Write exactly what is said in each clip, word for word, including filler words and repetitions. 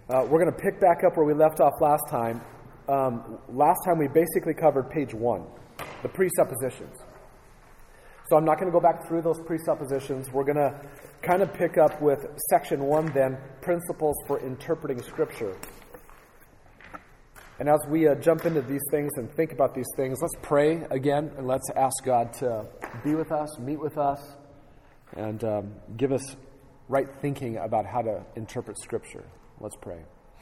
Uh, we're going to pick back up where we left off last time. Um, last time we basically covered page one, the presuppositions. So I'm not going to go back through those presuppositions. We're going to kind of pick up with section one then, principles for interpreting Scripture. And as we uh, jump into these things and think about these things, let's pray again and let's ask God to be with us, meet with us, and um, give us right thinking about how to interpret Scripture. Let's pray.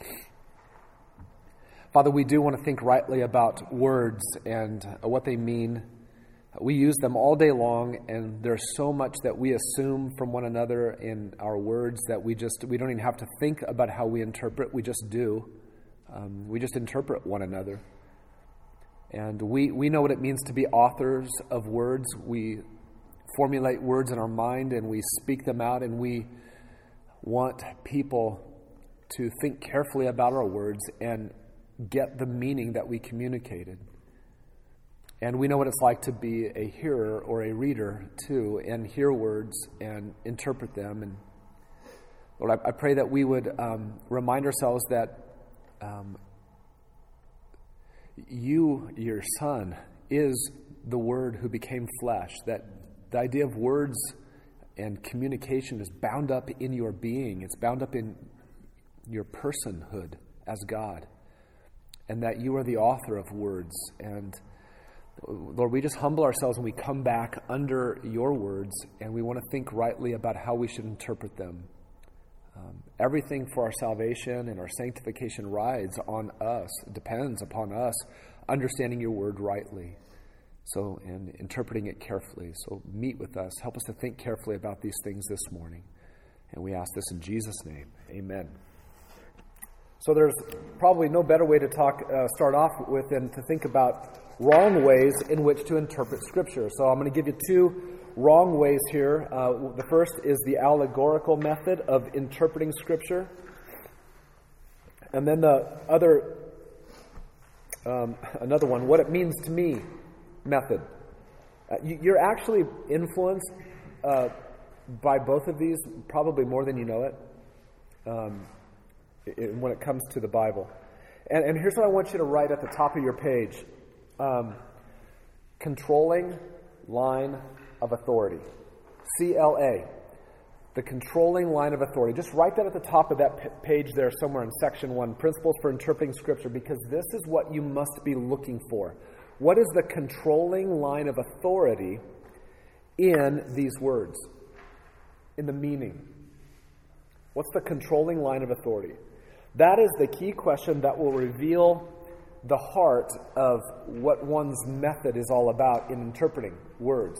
Father, we do want to think rightly about words and what they mean. We use them all day long, and there's so much that we assume from one another in our words that we just we don't even have to think about how we interpret. We just do. Um, we just interpret one another. And we, we know what it means to be authors of words. We formulate words in our mind, and we speak them out, and we want people to think carefully about our words and get the meaning that we communicated. And we know what it's like to be a hearer or a reader too, and hear words and interpret them. And Lord, I, I pray that we would um, remind ourselves that um, you, your Son, is the Word who became flesh, that the idea of words and communication is bound up in your being. It's bound up in your personhood as God, and that you are the author of words. And Lord, we just humble ourselves and we come back under your words, and we want to think rightly about how we should interpret them. Um, everything for our salvation and our sanctification rides on us, depends upon us understanding your word rightly. So, and interpreting it carefully. So meet with us. Help us to think carefully about these things this morning. And we ask this in Jesus' name. Amen. So there's probably no better way to talk, uh, start off with than to think about wrong ways in which to interpret Scripture. So I'm going to give you two wrong ways here. Uh, the first is the allegorical method of interpreting Scripture. And then the other, um, another one, what it means to me method. Uh, you, you're actually influenced uh, by both of these, probably more than you know it, um, it, when it comes to the Bible. And, and here's what I want you to write at the top of your page. Um, controlling line of authority. C L A. The controlling line of authority. Just write that at the top of that p- page there somewhere in section one. Principles for interpreting Scripture, because this is what you must be looking for. What is the controlling line of authority in these words? In the meaning. What's the controlling line of authority? That is the key question that will reveal the heart of what one's method is all about in interpreting words.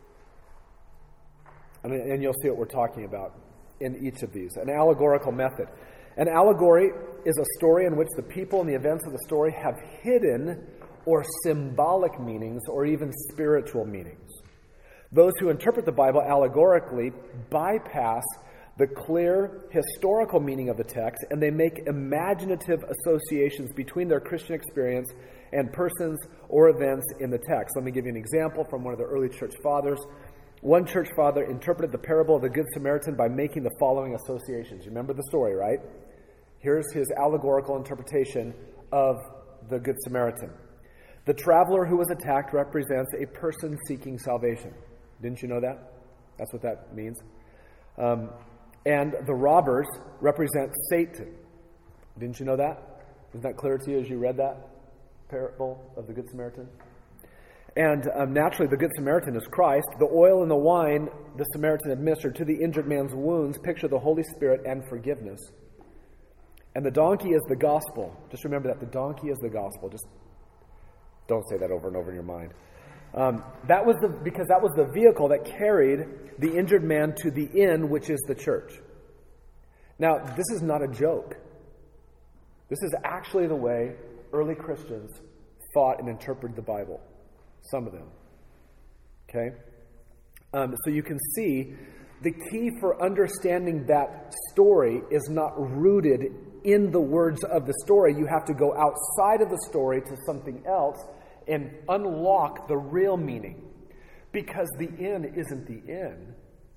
And, and you'll see what we're talking about in each of these. An allegorical method. An allegory is a story in which the people and the events of the story have hidden or symbolic meanings or even spiritual meanings. Those who interpret the Bible allegorically bypass the clear historical meaning of the text, and they make imaginative associations between their Christian experience and persons or events in the text. Let me give you an example from one of the early church fathers. One church father interpreted the parable of the Good Samaritan by making the following associations. You remember the story, right? Here's his allegorical interpretation of the Good Samaritan. The traveler who was attacked represents a person seeking salvation. Didn't you know that? That's what that means. Um, and the robbers represent Satan. Didn't you know that? Isn't that clear to you as you read that parable of the Good Samaritan? And um, naturally, the Good Samaritan is Christ. The oil and the wine the Samaritan administered to the injured man's wounds picture the Holy Spirit and forgiveness. And the donkey is the gospel. Just remember that. The donkey is the gospel. Just don't say that over and over in your mind. Um, that was the because that was the vehicle that carried the injured man to the inn, which is the church. Now, this is not a joke. This is actually the way early Christians thought and interpreted the Bible. Some of them. Okay? Um, so you can see the key for understanding that story is not rooted in the words of the story. You have to go outside of the story to something else and unlock the real meaning. Because the inn isn't the inn.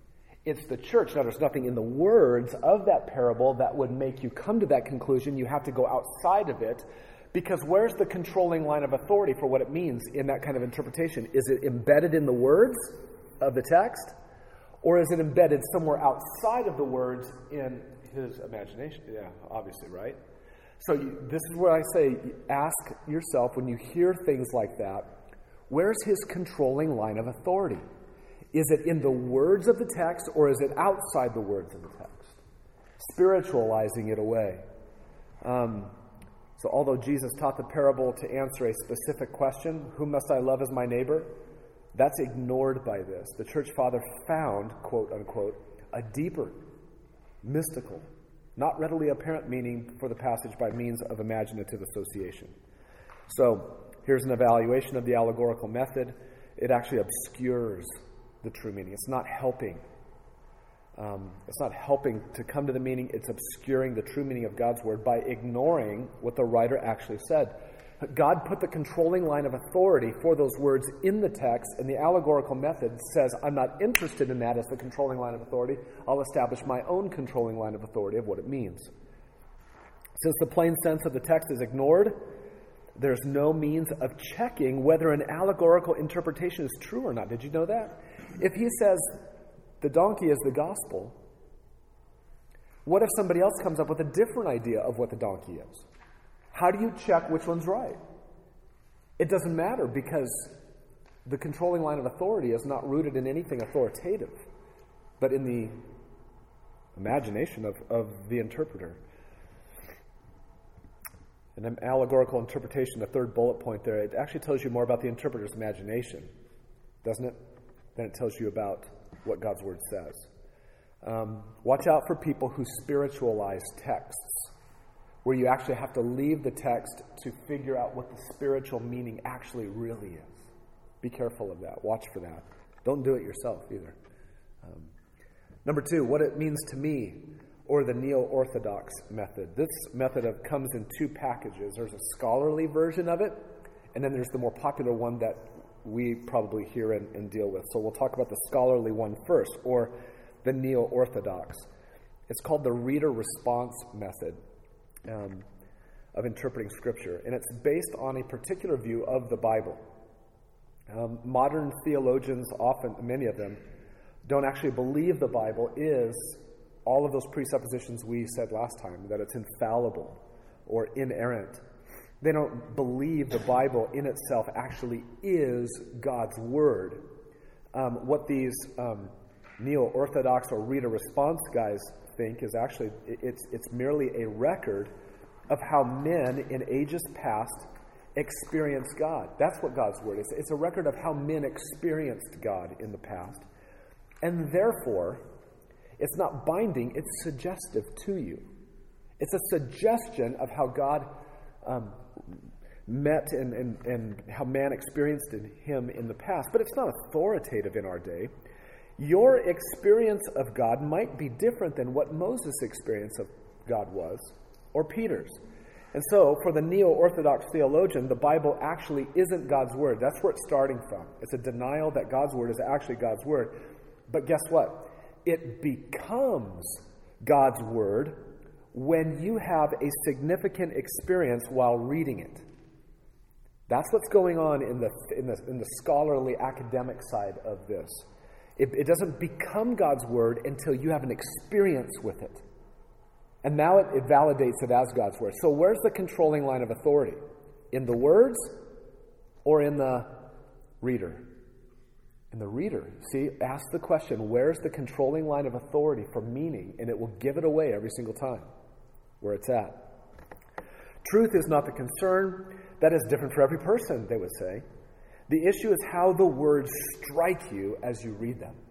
It's the church. Now, there's nothing in the words of that parable that would make you come to that conclusion. You have to go outside of it, because where's the controlling line of authority for what it means in that kind of interpretation? Is it embedded in the words of the text, or is it embedded somewhere outside of the words in his imagination? Yeah, obviously, right? So you, this is where I say, ask yourself when you hear things like that, where's his controlling line of authority? Is it in the words of the text, or is it outside the words of the text? Spiritualizing it away. Um, so although Jesus taught the parable to answer a specific question, whom must I love as my neighbor? That's ignored by this. The church father found, quote unquote, a deeper, mystical, not readily apparent meaning for the passage by means of imaginative association. So here's an evaluation of the allegorical method. It actually obscures the true meaning. It's not helping. Um, it's not helping to come to the meaning. It's obscuring the true meaning of God's word by ignoring what the writer actually said. God put the controlling line of authority for those words in the text, and the allegorical method says, I'm not interested in that as the controlling line of authority. I'll establish my own controlling line of authority of what it means. Since the plain sense of the text is ignored, there's no means of checking whether an allegorical interpretation is true or not. Did you know that? If he says the donkey is the gospel, what if somebody else comes up with a different idea of what the donkey is? How do you check which one's right? It doesn't matter, because the controlling line of authority is not rooted in anything authoritative, but in the imagination of, of the interpreter. An allegorical interpretation, the third bullet point there, it actually tells you more about the interpreter's imagination, doesn't it? Than it tells you about what God's word says. Um, watch out for people who spiritualize texts, where you actually have to leave the text to figure out what the spiritual meaning actually really is. Be careful of that. Watch for that. Don't do it yourself either. Um, number two, what it means to me, or the neo-orthodox method. This method of, comes in two packages. There's a scholarly version of it, and then there's the more popular one that we probably hear and, and deal with. So we'll talk about the scholarly one first, or the neo-orthodox. It's called the reader response method um, of interpreting Scripture, and it's based on a particular view of the Bible. Um, modern theologians, often, many of them, don't actually believe the Bible is all of those presuppositions we said last time, that it's infallible or inerrant. They don't believe the Bible in itself actually is God's Word. Um, what these um, neo-orthodox or reader response guys think is actually, it's, it's merely a record of how men in ages past experienced God. That's what God's Word is. It's a record of how men experienced God in the past. And therefore, it's not binding, it's suggestive to you. It's a suggestion of how God um, met and, and, and how man experienced him in the past. But it's not authoritative in our day. Your experience of God might be different than what Moses' experience of God was, or Peter's. And so, for the neo-orthodox theologian, the Bible actually isn't God's Word. That's where it's starting from. It's a denial that God's Word is actually God's Word. But guess what? It becomes God's Word when you have a significant experience while reading it. That's what's going on in the in the, in the scholarly academic side of this. It, it doesn't become God's Word until you have an experience with it. And now it, it validates it as God's Word. So where's the controlling line of authority? In the words or in the reader? In the reader. See, ask the question, where's the controlling line of authority for meaning? And it will give it away every single time where it's at. Truth is not the concern. That is different for every person, they would say. The issue is how the words strike you as you read them.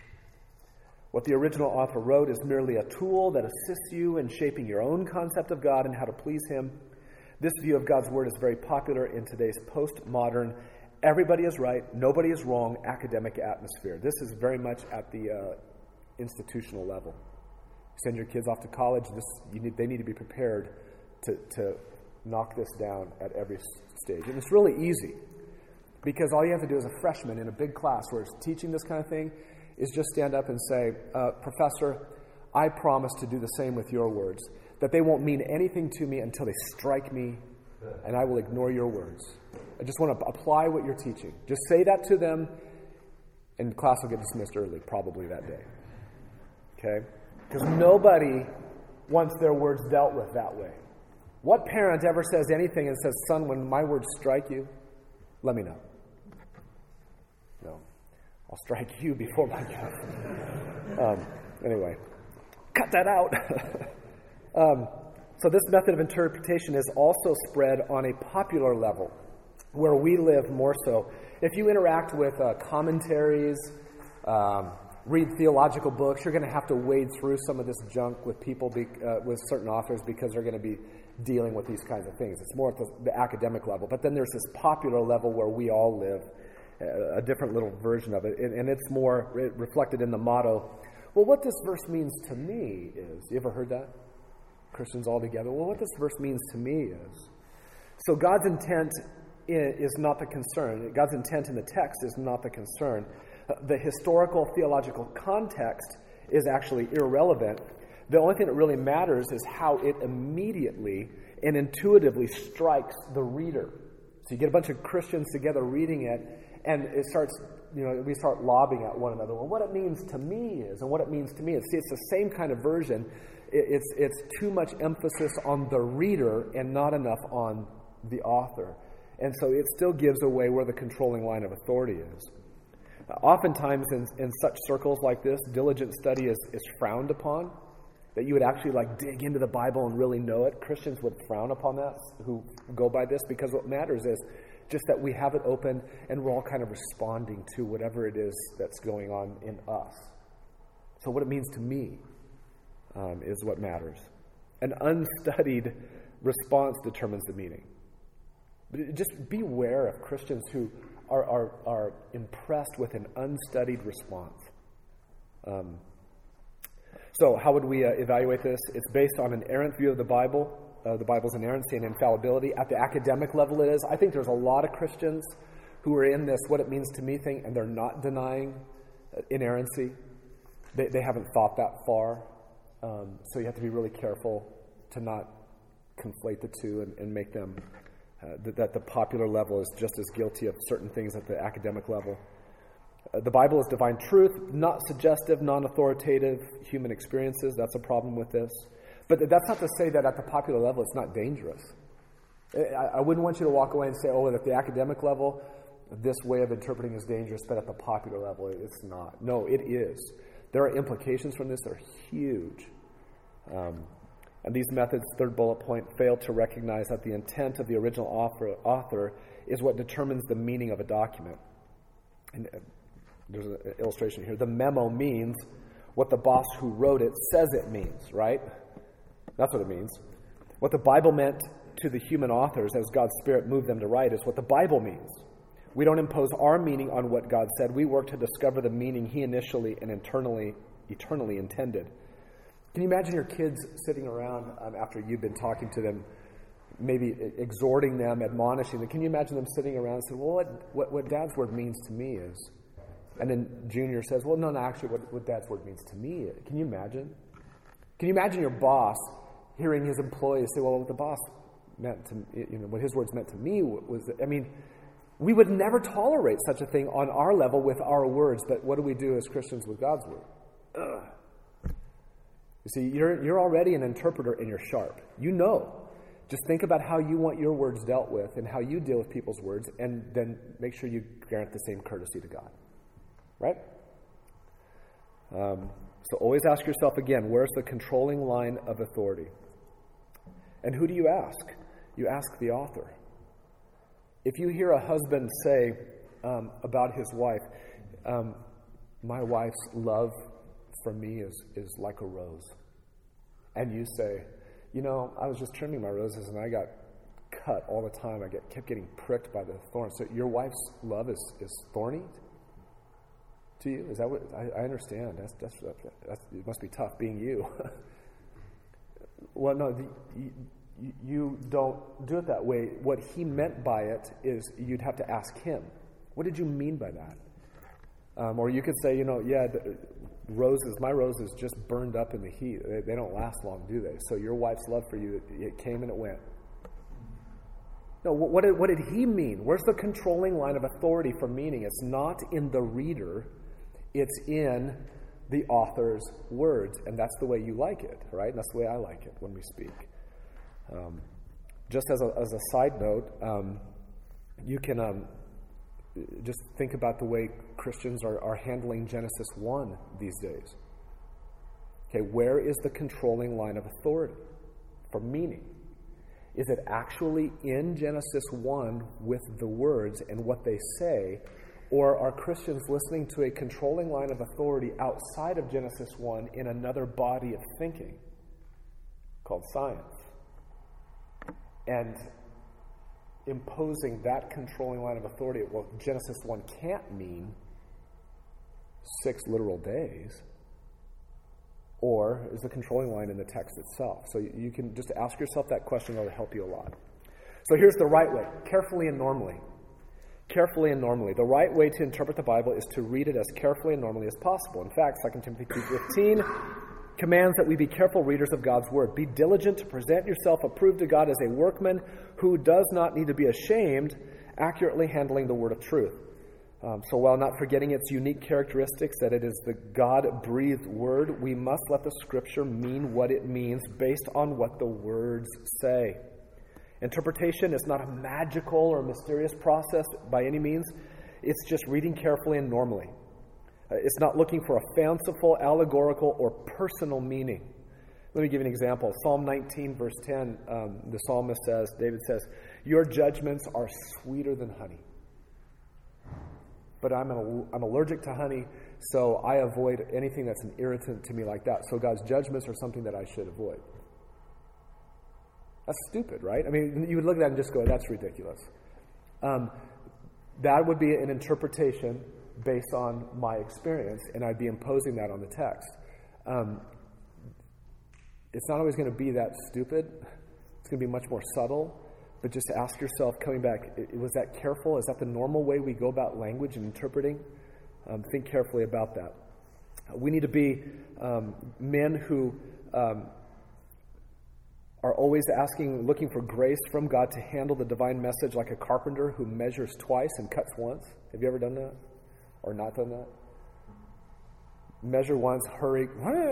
What the original author wrote is merely a tool that assists you in shaping your own concept of God and how to please Him. This view of God's Word is very popular in today's postmodern, everybody is right, nobody is wrong academic atmosphere. This is very much at the uh, institutional level. Send your kids off to college, this, you need, they need to be prepared to, to knock this down at every stage. And it's really easy, because all you have to do as a freshman in a big class where it's teaching this kind of thing is just stand up and say, uh, Professor, I promise to do the same with your words, that they won't mean anything to me until they strike me, and I will ignore your words. I just want to apply what you're teaching. Just say that to them, and class will get dismissed early, probably that day. Okay? Because nobody wants their words dealt with that way. What parent ever says anything and says, son, when my words strike you, let me know. No. I'll strike you before my child. Um, anyway, cut that out. um, so this method of interpretation is also spread on a popular level, where we live more so. If you interact with uh, commentaries, um, read theological books, you're going to have to wade through some of this junk with people, be, uh, with certain authors, because they're going to be dealing with these kinds of things. It's more at the, the academic level. But then there's this popular level where we all live, uh, a different little version of it. And, and it's more re- reflected in the motto, well, what this verse means to me is, you ever heard that? Christians all together, well, what this verse means to me is. So God's intent is not the concern. God's intent in the text is not the concern. The historical theological context is actually irrelevant. The only thing that really matters is how it immediately and intuitively strikes the reader. So you get a bunch of Christians together reading it, and it starts, you know, we start lobbing at one another. Well, what it means to me is, and what it means to me is, see, it's the same kind of version. It's it's too much emphasis on the reader and not enough on the author. And so it still gives away where the controlling line of authority is. Uh, oftentimes in, in such circles like this, diligent study is, is frowned upon, that you would actually like dig into the Bible and really know it. Christians would frown upon that who go by this, because what matters is just that we have it open and we're all kind of responding to whatever it is that's going on in us. So what it means to me um, is what matters. An unstudied response determines the meaning. But just beware of Christians who are, are, are impressed with an unstudied response. Um, so how would we uh, evaluate this? It's based on an errant view of the Bible, uh, the Bible's inerrancy and infallibility. At the academic level it is. I think there's a lot of Christians who are in this what it means to me thing, and they're not denying uh, inerrancy. They, they haven't thought that far. Um, so you have to be really careful to not conflate the two and, and make them... Uh, that, that the popular level is just as guilty of certain things at the academic level. Uh, the Bible is divine truth, not suggestive, non-authoritative human experiences. That's a problem with this. But that's not to say that at the popular level it's not dangerous. I, I wouldn't want you to walk away and say, oh, at the academic level, this way of interpreting is dangerous, but at the popular level, it's not. No, it is. There are implications from this that are huge. Um, And these methods, third bullet point, fail to recognize that the intent of the original author, author is what determines the meaning of a document. And uh, there's an illustration here. The memo means what the boss who wrote it says it means, right? That's what it means. What the Bible meant to the human authors as God's Spirit moved them to write is what the Bible means. We don't impose our meaning on what God said. We work to discover the meaning He initially and internally, eternally intended. Can you imagine your kids sitting around um, after you've been talking to them, maybe exhorting them, admonishing them? Can you imagine them sitting around and saying, well, what, what, what Dad's word means to me is... And then Junior says, well, no, no, actually, what, what Dad's word means to me is... Can you imagine? Can you imagine your boss hearing his employees say, well, what the boss meant to, you know, what his words meant to me was... I mean, we would never tolerate such a thing on our level with our words, but what do we do as Christians with God's word? Ugh. You see, you're you're already an interpreter and you're sharp. You know. Just think about how you want your words dealt with and how you deal with people's words, and then make sure you grant the same courtesy to God. Right? Um, so always ask yourself again, where's the controlling line of authority? And who do you ask? You ask the author. If you hear a husband say um, about his wife, um, my wife's love for me is, is like a rose. And you say, you know, I was just trimming my roses and I got cut all the time. I get, kept getting pricked by the thorns. So your wife's love is, is thorny to you? Is that what, I, I understand. That's, that's, that's, it must be tough being you. Well, no, the, you, you don't do it that way. What he meant by it is you'd have to ask him, what did you mean by that? Um, or you could say, you know, yeah, the, roses, my roses just burned up in the heat. They, they don't last long, do they? So your wife's love for you, it came and it went. No, what did, what did he mean? Where's the controlling line of authority for meaning? It's not in the reader. It's in the author's words. And that's the way you like it, right? And that's the way I like it when we speak. Um, just as a, as a side note, um, you can um, just think about the way Christians are, are handling Genesis one these days. Okay, where is the controlling line of authority for meaning? Is it actually in Genesis one with the words and what they say, or are Christians listening to a controlling line of authority outside of Genesis one in another body of thinking called science? And imposing that controlling line of authority, well, Genesis one can't mean six literal days. Or is the controlling line in the text itself? So you can just ask yourself that question. It'll help you a lot. So here's the right way, carefully and normally. Carefully and normally. The right way to interpret the Bible is to read it as carefully and normally as possible. In fact, Second Timothy two fifteen commands that we be careful readers of God's Word. Be diligent to present yourself approved to God as a workman who does not need to be ashamed, accurately handling the word of truth. Um, so while not forgetting its unique characteristics, that it is the God-breathed word, we must let the Scripture mean what it means based on what the words say. Interpretation is not a magical or mysterious process by any means. It's just reading carefully and normally. Uh, it's not looking for a fanciful, allegorical, or personal meaning. Let me give you an example. Psalm nineteen, verse ten, um, the psalmist says, David says, "Your judgments are sweeter than honey." But I'm, an, I'm allergic to honey, so I avoid anything that's an irritant to me like that. So God's judgments are something that I should avoid. That's stupid, right? I mean, you would look at that and just go, that's ridiculous. Um, that would be an interpretation based on my experience, and I'd be imposing that on the text. Um, it's not always going to be that stupid. It's going to be much more subtle. But just ask yourself, coming back, was that careful? Is that the normal way we go about language and interpreting? Um, think carefully about that. We need to be um, men who um, are always asking, looking for grace from God to handle the divine message like a carpenter who measures twice and cuts once. Have you ever done that? Or not done that? Measure once, hurry.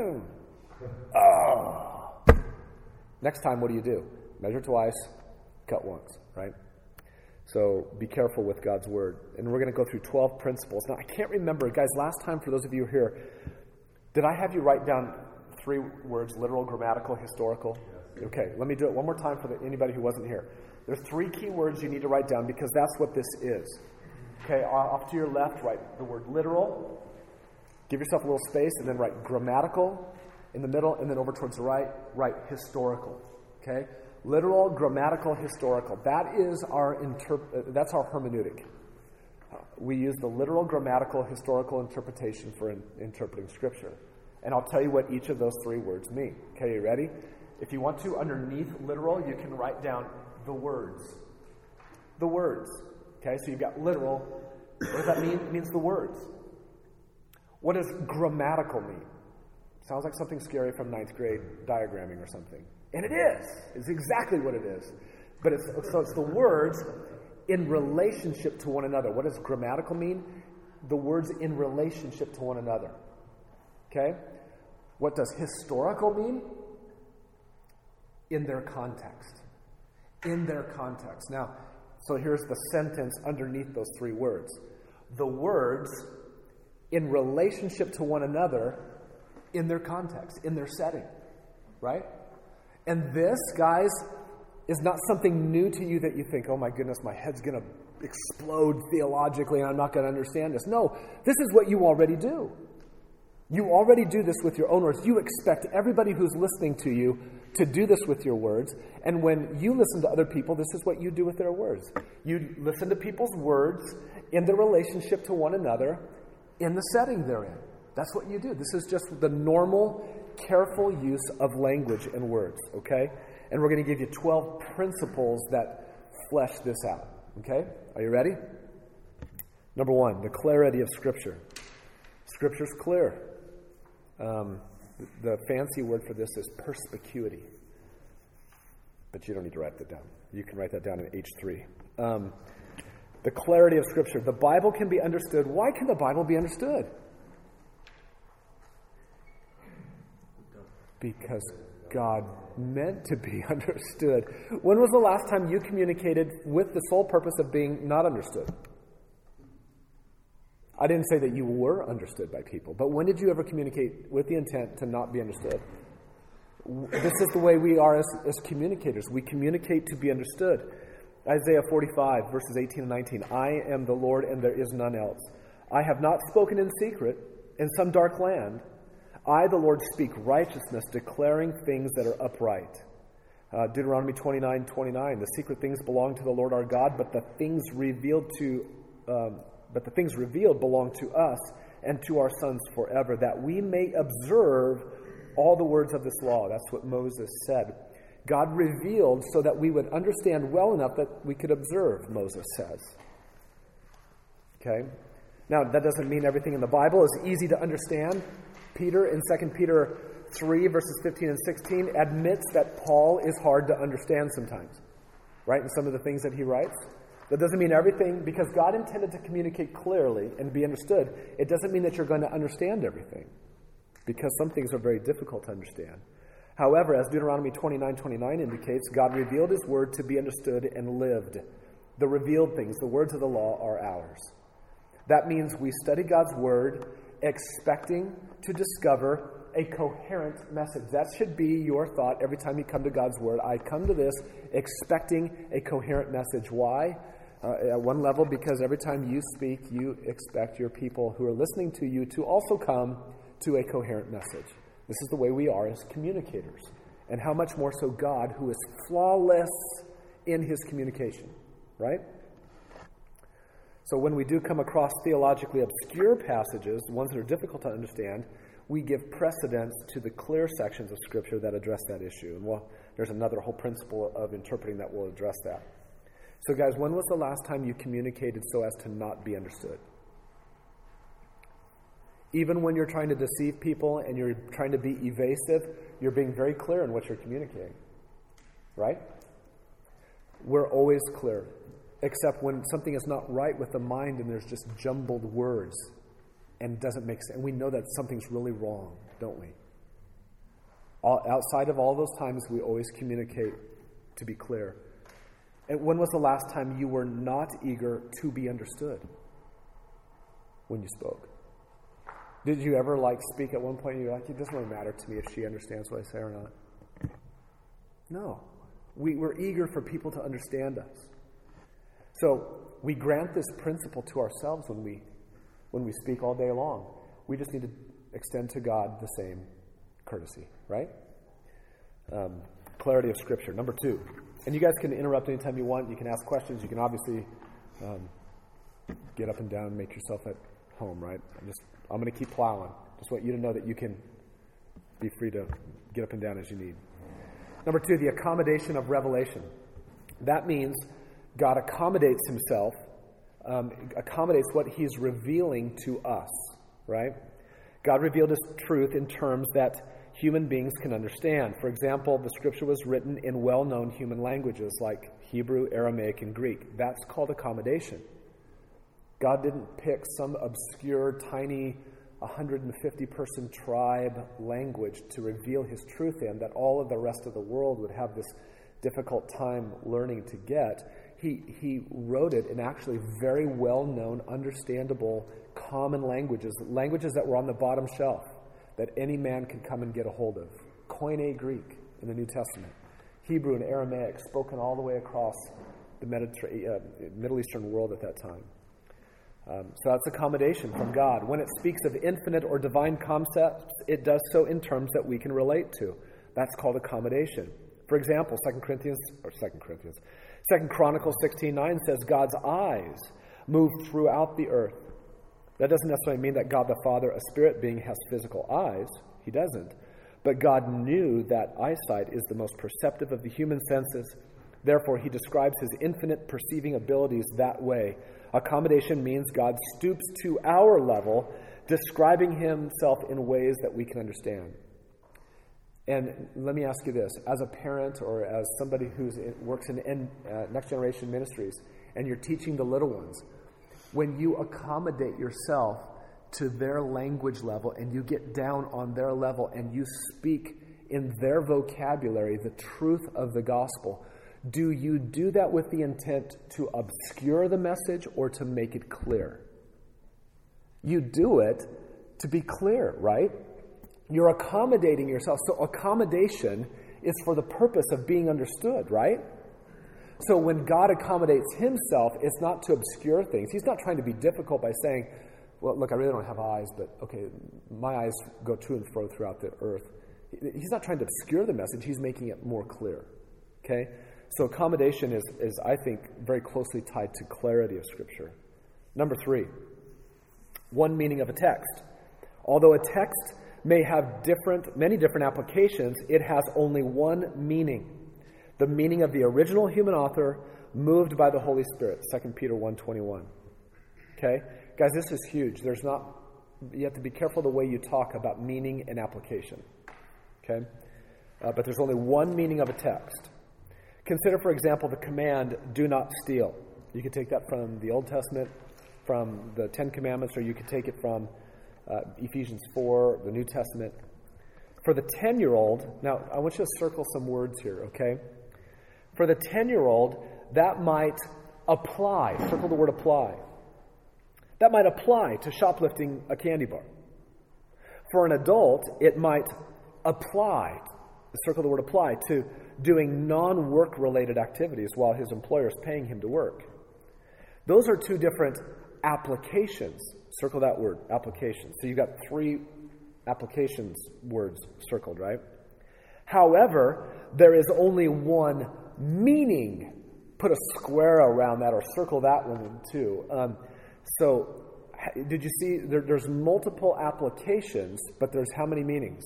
Oh. Next time, what do you do? Measure twice. Cut once, right? So be careful with God's word. And we're going to go through twelve principles. Now, I can't remember, guys, last time, for those of you who are here, did I have you write down three words, literal, grammatical, historical? Okay, let me do it one more time for the, anybody who wasn't here. There's three key words you need to write down because that's what this is. Okay, off to your left, write the word literal. Give yourself a little space, and then write grammatical in the middle, and then over towards the right, write historical. Okay? Literal, grammatical, historical. That is our interp- that's our hermeneutic. Uh, we use the literal, grammatical, historical interpretation for in- interpreting Scripture. And I'll tell you what each of those three words mean. Okay, you ready? If you want to, underneath literal, you can write down the words. The words. Okay, so you've got literal. What does that mean? It means the words. What does grammatical mean? Sounds like something scary from ninth grade diagramming or something. And it is. It's exactly what it is. But it's so it's the words in relationship to one another. What does grammatical mean? The words in relationship to one another. Okay? What does historical mean? In their context. In their context. Now, so here's the sentence underneath those three words. The words in relationship to one another in their context, in their setting. Right? And this, guys, is not something new to you that you think, oh my goodness, my head's going to explode theologically and I'm not going to understand this. No, this is what you already do. You already do this with your own words. You expect everybody who's listening to you to do this with your words. And when you listen to other people, this is what you do with their words. You listen to people's words in their relationship to one another in the setting they're in. That's what you do. This is just the normal, careful use of language and words, okay? And we're going to give you twelve principles that flesh this out, okay? Are you ready? Number one, the clarity of Scripture. Scripture's clear. Um, the fancy word for this is perspicuity. But you don't need to write that down. You can write that down in H three. Um, the clarity of Scripture. The Bible can be understood. Why can the Bible be understood? Because God meant to be understood. When was the last time you communicated with the sole purpose of being not understood? I didn't say that you were understood by people, but when did you ever communicate with the intent to not be understood? This is the way we are as, as communicators. We communicate to be understood. Isaiah forty-five, verses eighteen and nineteen. I am the Lord, and there is none else. I have not spoken in secret in some dark land. I, the Lord, speak righteousness, declaring things that are upright. Uh, Deuteronomy twenty-nine twenty-nine. The secret things belong to the Lord our God, but the things revealed to um, but the things revealed belong to us and to our sons forever, that we may observe all the words of this law. That's what Moses said. God revealed so that we would understand well enough that we could observe, Moses says. Okay? Now, that doesn't mean everything in the Bible is easy to understand. Peter, in Second Peter three, verses fifteen and sixteen, admits that Paul is hard to understand sometimes, right, in some of the things that he writes. That doesn't mean everything, because God intended to communicate clearly and be understood. It doesn't mean that you're going to understand everything, because some things are very difficult to understand. However, as Deuteronomy twenty-nine twenty-nine indicates, God revealed his word to be understood and lived. The revealed things, the words of the law, are ours. That means we study God's word expecting to discover a coherent message. That should be your thought every time you come to God's word. I come to this expecting a coherent message. Why? Uh, at one level, because every time you speak, you expect your people who are listening to you to also come to a coherent message. This is the way we are as communicators. And how much more so God, who is flawless in his communication, right? So when we do come across theologically obscure passages, ones that are difficult to understand, we give precedence to the clear sections of Scripture that address that issue. And well, there's another whole principle of interpreting that will address that. So guys, when was the last time you communicated so as to not be understood? Even when you're trying to deceive people and you're trying to be evasive, you're being very clear in what you're communicating. Right? We're always clear. Except when something is not right with the mind and there's just jumbled words and doesn't make sense. And we know that something's really wrong, don't we? All, outside of all those times, we always communicate to be clear. And when was the last time you were not eager to be understood when you spoke? Did you ever like speak at one point and you're like, it doesn't really matter to me if she understands what I say or not? No. We, we're eager for people to understand us. So we grant this principle to ourselves when we when we speak all day long. We just need to extend to God the same courtesy, right? Um, clarity of Scripture. Number two. And you guys can interrupt anytime you want. You can ask questions. You can obviously um, get up and down and make yourself at home, right? I'm just I'm going to keep plowing. Just want you to know that you can be free to get up and down as you need. Number two, the accommodation of revelation. That means God accommodates himself, um, accommodates what he's revealing to us, right? God revealed his truth in terms that human beings can understand. For example, the Scripture was written in well-known human languages like Hebrew, Aramaic, and Greek. That's called accommodation. God didn't pick some obscure, tiny, one hundred fifty person tribe language to reveal his truth in that all of the rest of the world would have this difficult time learning to get. He he wrote it in actually very well-known, understandable, common languages, languages that were on the bottom shelf, that any man could come and get a hold of. Koine Greek in the New Testament. Hebrew and Aramaic spoken all the way across the Mediter- uh, Middle Eastern world at that time. Um, so that's accommodation from God. When it speaks of infinite or divine concepts, it does so in terms that we can relate to. That's called accommodation. For example, Second Corinthians, or Second Corinthians, Second Chronicles sixteen nine says God's eyes move throughout the earth. That doesn't necessarily mean that God the Father, a spirit being, has physical eyes. He doesn't. But God knew that eyesight is the most perceptive of the human senses. Therefore, he describes his infinite perceiving abilities that way. Accommodation means God stoops to our level describing himself in ways that we can understand. And let me ask you this, as a parent or as somebody who works in uh, Next Generation Ministries, and you're teaching the little ones, when you accommodate yourself to their language level and you get down on their level and you speak in their vocabulary the truth of the gospel, do you do that with the intent to obscure the message or to make it clear? You do it to be clear, right? You're accommodating yourself. So accommodation is for the purpose of being understood, right? So when God accommodates himself, it's not to obscure things. He's not trying to be difficult by saying, well, look, I really don't have eyes, but okay, my eyes go to and fro throughout the earth. He's not trying to obscure the message. He's making it more clear, okay? So accommodation is, is, I think, very closely tied to clarity of Scripture. Number three, one meaning of a text. Although a text may have different, many different applications, it has only one meaning. The meaning of the original human author moved by the Holy Spirit, Second Peter one twenty-one. Okay? Guys, this is huge. There's not, you have to be careful the way you talk about meaning and application. Okay? Uh, but there's only one meaning of a text. Consider, for example, the command, do not steal. You could take that from the Old Testament, from the Ten Commandments, or you could take it from uh, Ephesians four, the New Testament. For the ten-year-old, now I want you to circle some words here, okay? For the ten-year-old, that might apply. Circle the word apply. That might apply to shoplifting a candy bar. For an adult, it might apply, circle the word apply, to doing non-work related activities while his employer is paying him to work. Those are two different applications. Circle that word, applications. So you've got three applications words circled, right? However, there is only one meaning. Put a square around that or circle that one too. Um, so did you see there, there's multiple applications, but there's how many meanings?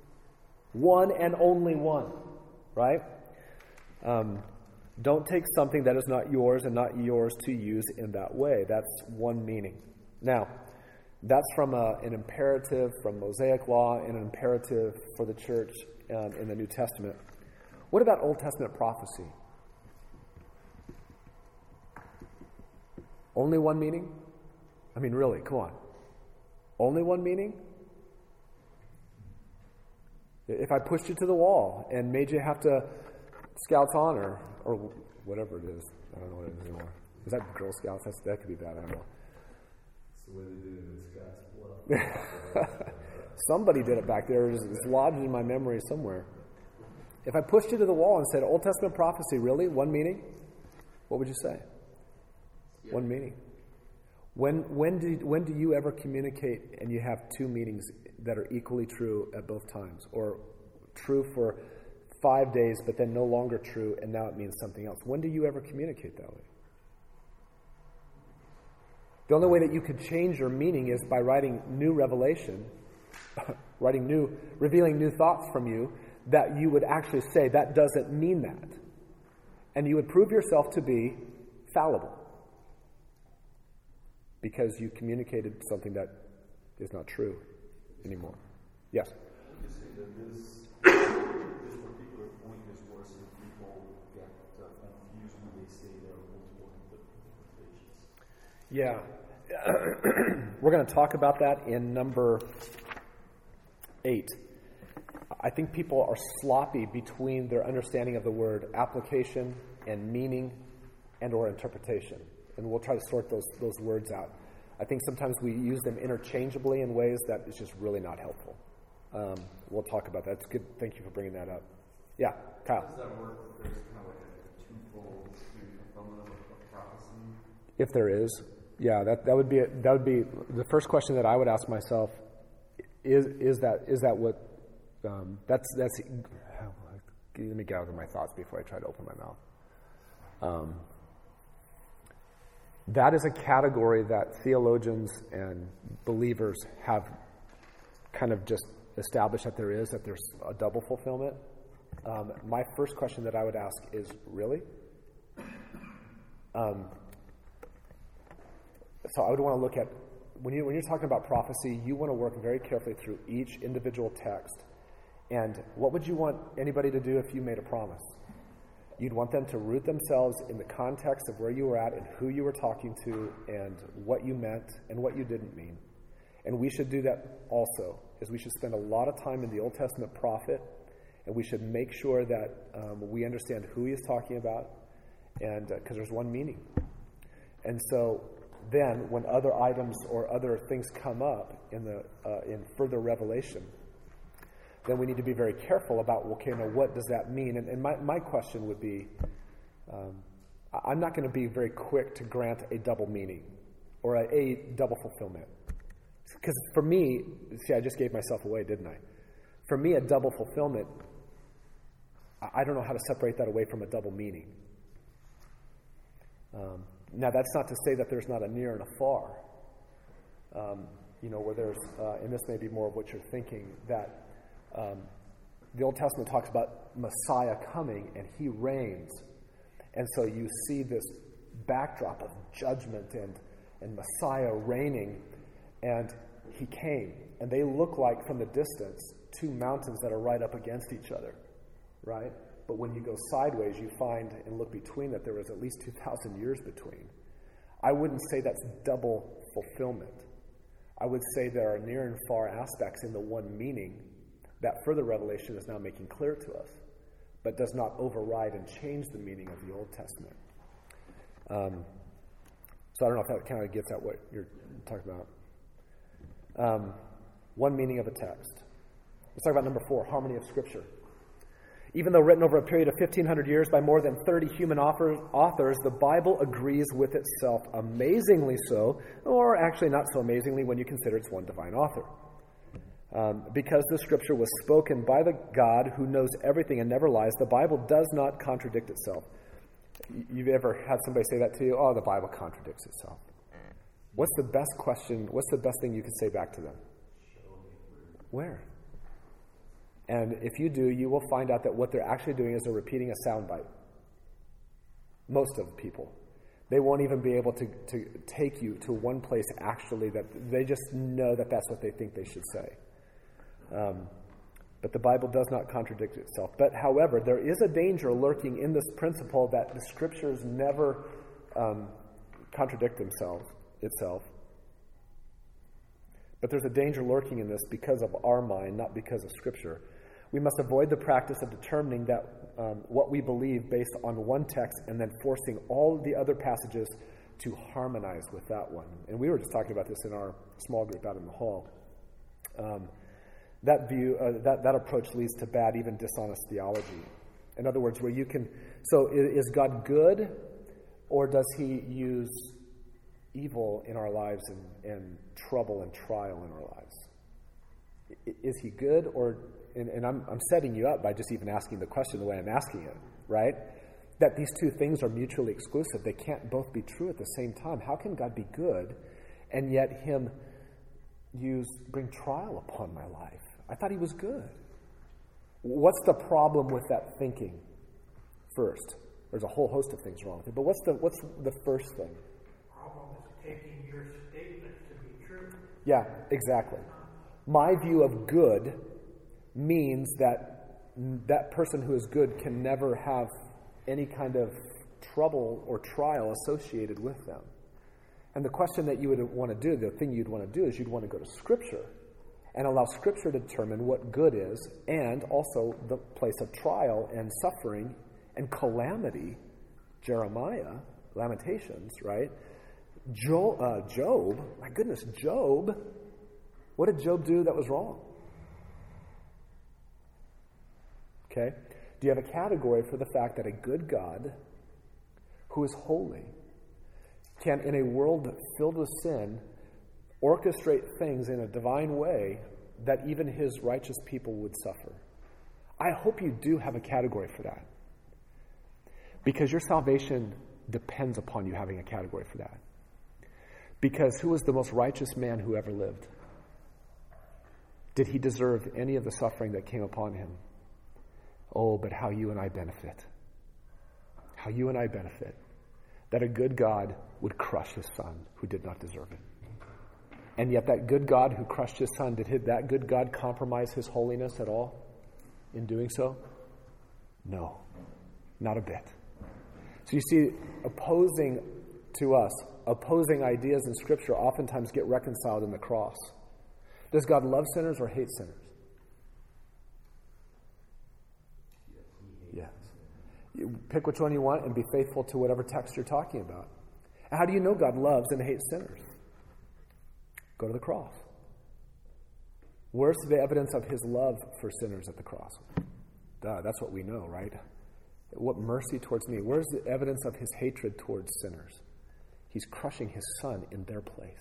One and only one, right? Um, don't take something that is not yours and not yours to use in that way. That's one meaning. Now, that's from a, an imperative from Mosaic law and an imperative for the church um, in the New Testament. What about Old Testament prophecy? Only one meaning? I mean, really, come on. Only one meaning? If I pushed you to the wall and made you have to Scouts honor, or whatever it is. I don't know what it is anymore. Is that Girl Scouts? That's, that could be bad. I don't know. That's the way they do it in Scouts. Somebody did it back there. It's, it's lodged in my memory somewhere. If I pushed you to the wall and said, Old Testament prophecy, really? One meaning? What would you say? Yeah. One meaning. When when do when do you ever communicate and you have two meanings that are equally true at both times, or true for five days but then no longer true and now it means something else? When do you ever communicate that way? The only way that you could change your meaning is by writing new revelation, writing new, revealing new thoughts from you that you would actually say that doesn't mean that, and you would prove yourself to be fallible. Because you communicated something that is not true anymore. Yes? Would you say that this, this particular point is worse when people get uh, confused when they say there are multiple interpretations? Yeah. We're going to talk about that in number eight. I think people are sloppy between their understanding of the word application and meaning and or interpretation. And we'll try to sort those those words out. I think sometimes we use them interchangeably in ways that is just really not helpful. Um, we'll talk about that. It's good. Thank you for bringing that up. Yeah, Kyle. How does that work if there's kind of like a twofold fulfillment of prophecy? If there is, yeah, that that would be a, that would be the first question that I would ask myself. Is is that is that what um, that's that's? Let me get out of my thoughts before I try to open my mouth. Um, That is a category that theologians and believers have kind of just established that there is, that there's a double fulfillment. Um, my first question that I would ask is, really? Um, so I would want to look at when, you, when you're talking about prophecy, you want to work very carefully through each individual text. And what would you want anybody to do if you made a promise? You'd want them to root themselves in the context of where you were at and who you were talking to and what you meant and what you didn't mean. And we should do that also, is we should spend a lot of time in the Old Testament prophet, and we should make sure that um, we understand who he is talking about, and because uh, there's one meaning. And so then when other items or other things come up in the uh, in further revelation, then we need to be very careful about, okay, now what does that mean? And, and my, my question would be, um, I'm not going to be very quick to grant a double meaning or a, a double fulfillment. Because for me, see, I just gave myself away, didn't I? For me, a double fulfillment, I don't know how to separate that away from a double meaning. Um, now, that's not to say that there's not a near and a far. Um, you know, where there's, uh, and this may be more of what you're thinking, that Um, the Old Testament talks about Messiah coming and he reigns. And so you see this backdrop of judgment and, and Messiah reigning. And he came. And they look like, from the distance, two mountains that are right up against each other. Right? But when you go sideways, you find and look between that there was at least two thousand years between. I wouldn't say that's double fulfillment. I would say there are near and far aspects in the one meaning that further revelation is now making clear to us, but does not override and change the meaning of the Old Testament. Um, so I don't know if that kind of gets at what you're talking about. Um, one meaning of a text. Let's talk about number four, harmony of Scripture. Even though written over a period of fifteen hundred years by more than thirty human authors, authors, the Bible agrees with itself, amazingly so, or actually not so amazingly when you consider it's one divine author. Um, because the Scripture was spoken by the God who knows everything and never lies, the Bible does not contradict itself. You've ever had somebody say that to you? Oh, the Bible contradicts itself. What's the best question, what's the best thing you can say back to them? Where? And if you do, you will find out that what they're actually doing is they're repeating a soundbite. Most of the people. They won't even be able to, to take you to one place actually that they just know that that's what they think they should say. Um, but the Bible does not contradict itself. But however, there is a danger lurking in this principle that the Scriptures never um, contradict themselves itself. But there's a danger lurking in this because of our mind, not because of Scripture. We must avoid the practice of determining that um, what we believe based on one text and then forcing all the other passages to harmonize with that one. And we were just talking about this in our small group out in the hall. Um, that view, uh, that, that approach leads to bad, even dishonest theology. In other words, where you can, so is God good, or does he use evil in our lives and, and trouble and trial in our lives? Is he good, or, and, and I'm, I'm setting you up by just even asking the question the way I'm asking it, right? That these two things are mutually exclusive. They can't both be true at the same time. How can God be good and yet him use, bring trial upon my life? I thought he was good. What's the problem with that thinking first? There's a whole host of things wrong with it, but what's the what's the first thing? The problem is taking your statements to be true. Yeah, exactly. My view of good means that that person who is good can never have any kind of trouble or trial associated with them. And the question that you would want to do, the thing you'd want to do is you'd want to go to Scripture and allow Scripture to determine what good is, and also the place of trial and suffering and calamity. Jeremiah, Lamentations, right? Jo- uh, Job, my goodness, Job. What did Job do that was wrong? Okay? Do you have a category for the fact that a good God, who is holy, can, in a world filled with sin, orchestrate things in a divine way that even his righteous people would suffer? I hope you do have a category for that. Because your salvation depends upon you having a category for that. Because who was the most righteous man who ever lived? Did he deserve any of the suffering that came upon him? Oh, but how you and I benefit. How you and I benefit. That a good God would crush his son who did not deserve it. And yet that good God who crushed his son, did his, that good God compromise his holiness at all in doing so? No, not a bit. So you see, opposing to us, opposing ideas in Scripture oftentimes get reconciled in the cross. Does God love sinners or hate sinners? Yes. You pick which one you want and be faithful to whatever text you're talking about. And how do you know God loves and hates sinners? Go to the cross. Where's the evidence of his love for sinners at the cross? Duh, that's what we know, right? What mercy towards me. Where's the evidence of his hatred towards sinners? He's crushing his son in their place.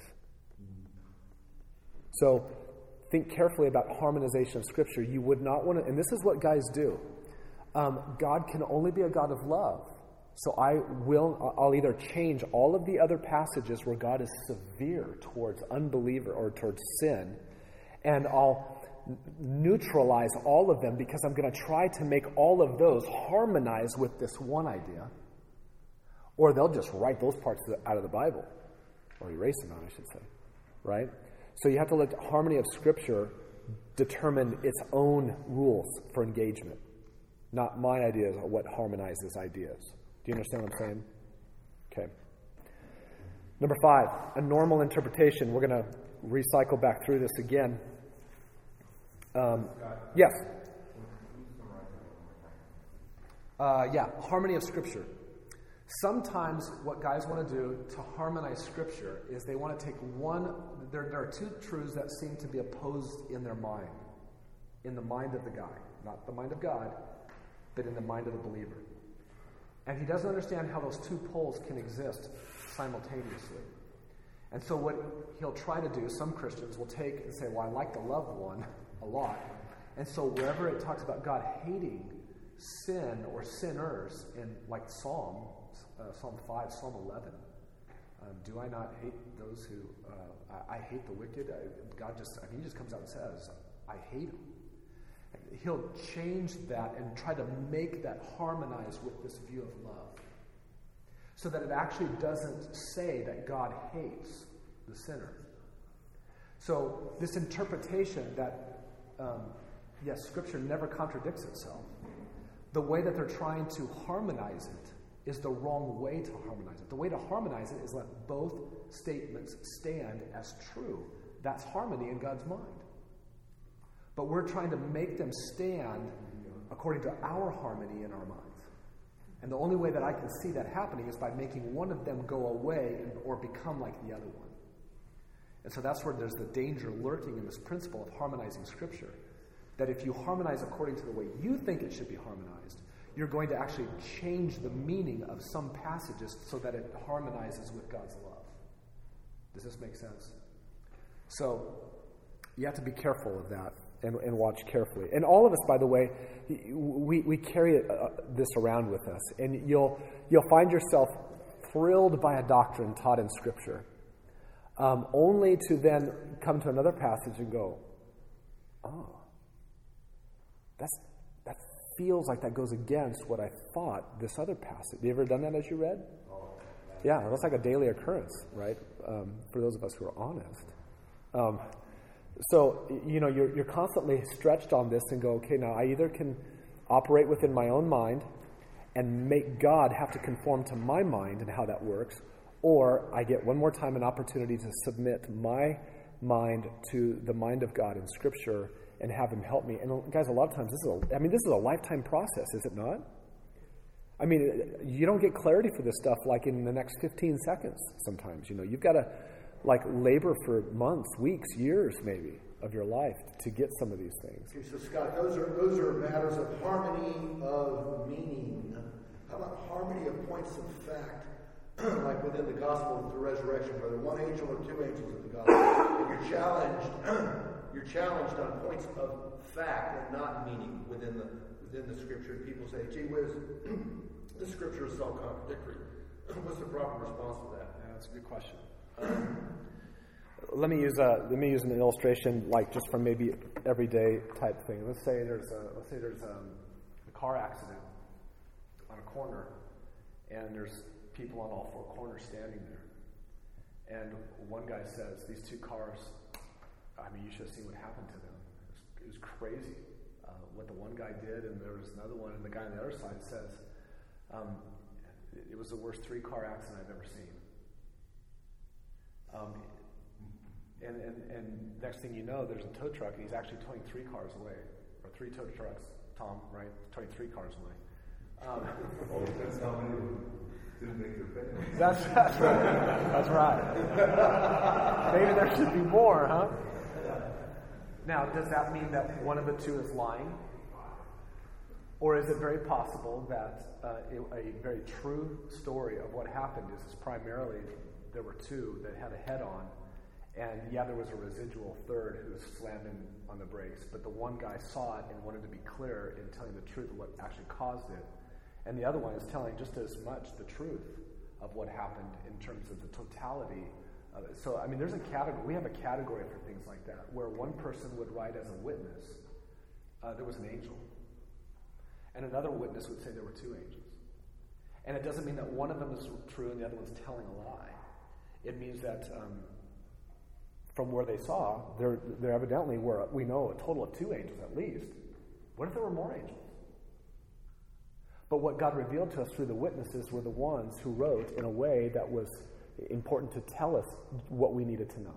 So think carefully about harmonization of Scripture. You would not want to, and this is what guys do. Um, God can only be a God of love. So I will, I'll either change all of the other passages where God is severe towards unbeliever or towards sin, and I'll neutralize all of them because I'm going to try to make all of those harmonize with this one idea. Or they'll just write those parts out of the Bible, or erase them out, I should say, right? So you have to let harmony of Scripture determine its own rules for engagement, not my ideas of what harmonizes ideas. Do you understand what I'm saying? Okay. Number five, a normal interpretation. We're going to recycle back through this again. Um, yes. Uh, yeah, harmony of Scripture. Sometimes what guys want to do to harmonize Scripture is they want to take one, there, there are two truths that seem to be opposed in their mind, in the mind of the guy, not the mind of God, but in the mind of the believer. And he doesn't understand how those two poles can exist simultaneously. And so what he'll try to do, some Christians will take and say, well, I like the love one a lot. And so wherever it talks about God hating sin or sinners in like Psalm, uh, Psalm five, Psalm eleven, um, do I not hate those who, uh, I, I hate the wicked? I, God just, I mean, he just comes out and says, I hate them. He'll change that and try to make that harmonize with this view of love, so that it actually doesn't say that God hates the sinner. So this interpretation that, um, yes, Scripture never contradicts itself, the way that they're trying to harmonize it is the wrong way to harmonize it. The way to harmonize it is let both statements stand as true. That's harmony in God's mind. But we're trying to make them stand according to our harmony in our minds. And the only way that I can see that happening is by making one of them go away and, or become like the other one. And so that's where there's the danger lurking in this principle of harmonizing Scripture. That if you harmonize according to the way you think it should be harmonized, you're going to actually change the meaning of some passages so that it harmonizes with God's love. Does this make sense? So you have to be careful of that. And, and watch carefully. And all of us, by the way, we, we carry it, uh, this around with us. And you'll you'll find yourself thrilled by a doctrine taught in Scripture, um, only to then come to another passage and go, oh, that's that feels like that goes against what I thought this other passage. Have you ever done that as you read? Yeah, that's like a daily occurrence, right? Um, for those of us who are honest. Um, So, you know, you're, you're constantly stretched on this and go, okay, now I either can operate within my own mind and make God have to conform to my mind and how that works, or I get one more time an opportunity to submit my mind to the mind of God in Scripture and have Him help me. And guys, a lot of times this is a, I mean, this is a lifetime process, is it not? I mean, you don't get clarity for this stuff like in the next fifteen seconds sometimes. You know, you've got to like labor for months, weeks, years maybe of your life to get some of these things. Okay, so Scott, those are those are matters of harmony of meaning. How about harmony of points of fact? Like within the gospel of the resurrection, whether one angel or two angels of the gospel, and you're challenged you're challenged on points of fact and not meaning within the within the scripture. And people say, gee whiz, the scripture is self-contradictory. What's the proper response to that? Yeah, that's a good question. Um, let me use a let me use an illustration, like just from maybe everyday type thing. Let's say there's a let's say there's a, a car accident on a corner, and there's people on all four corners standing there, And one guy says, these two cars, I mean, you should have seen what happened to them. It was, it was crazy uh, what the one guy did, and there was another one, and the guy on the other side says, um, it, it was the worst three-car accident I've ever seen. Um, and, and, and next thing you know, there's a tow truck, and he's actually towing three cars away, or three tow trucks, Tom, right? Towing three cars away. Um, Oh, that's how many didn't make their payments. That's, that's right. That's right. Maybe there should be more, huh? Now, does that mean that one of the two is lying? Or is it very possible that uh, a, a very true story of what happened is, is primarily there were two that had a head-on, and yeah, there was a residual third who was slamming on the brakes, but the one guy saw it and wanted to be clear in telling the truth of what actually caused it. And the other one is telling just as much the truth of what happened in terms of the totality of it. So, I mean, there's a category, we have a category for things like that, where one person would write as a witness, uh, there was an angel. And another witness would say there were two angels. And it doesn't mean that one of them is true and the other one's telling a lie. It means that um, from where they saw, there, there evidently were, we know, a total of two angels at least. What if there were more angels? But what God revealed to us through the witnesses were the ones who wrote in a way that was important to tell us what we needed to know.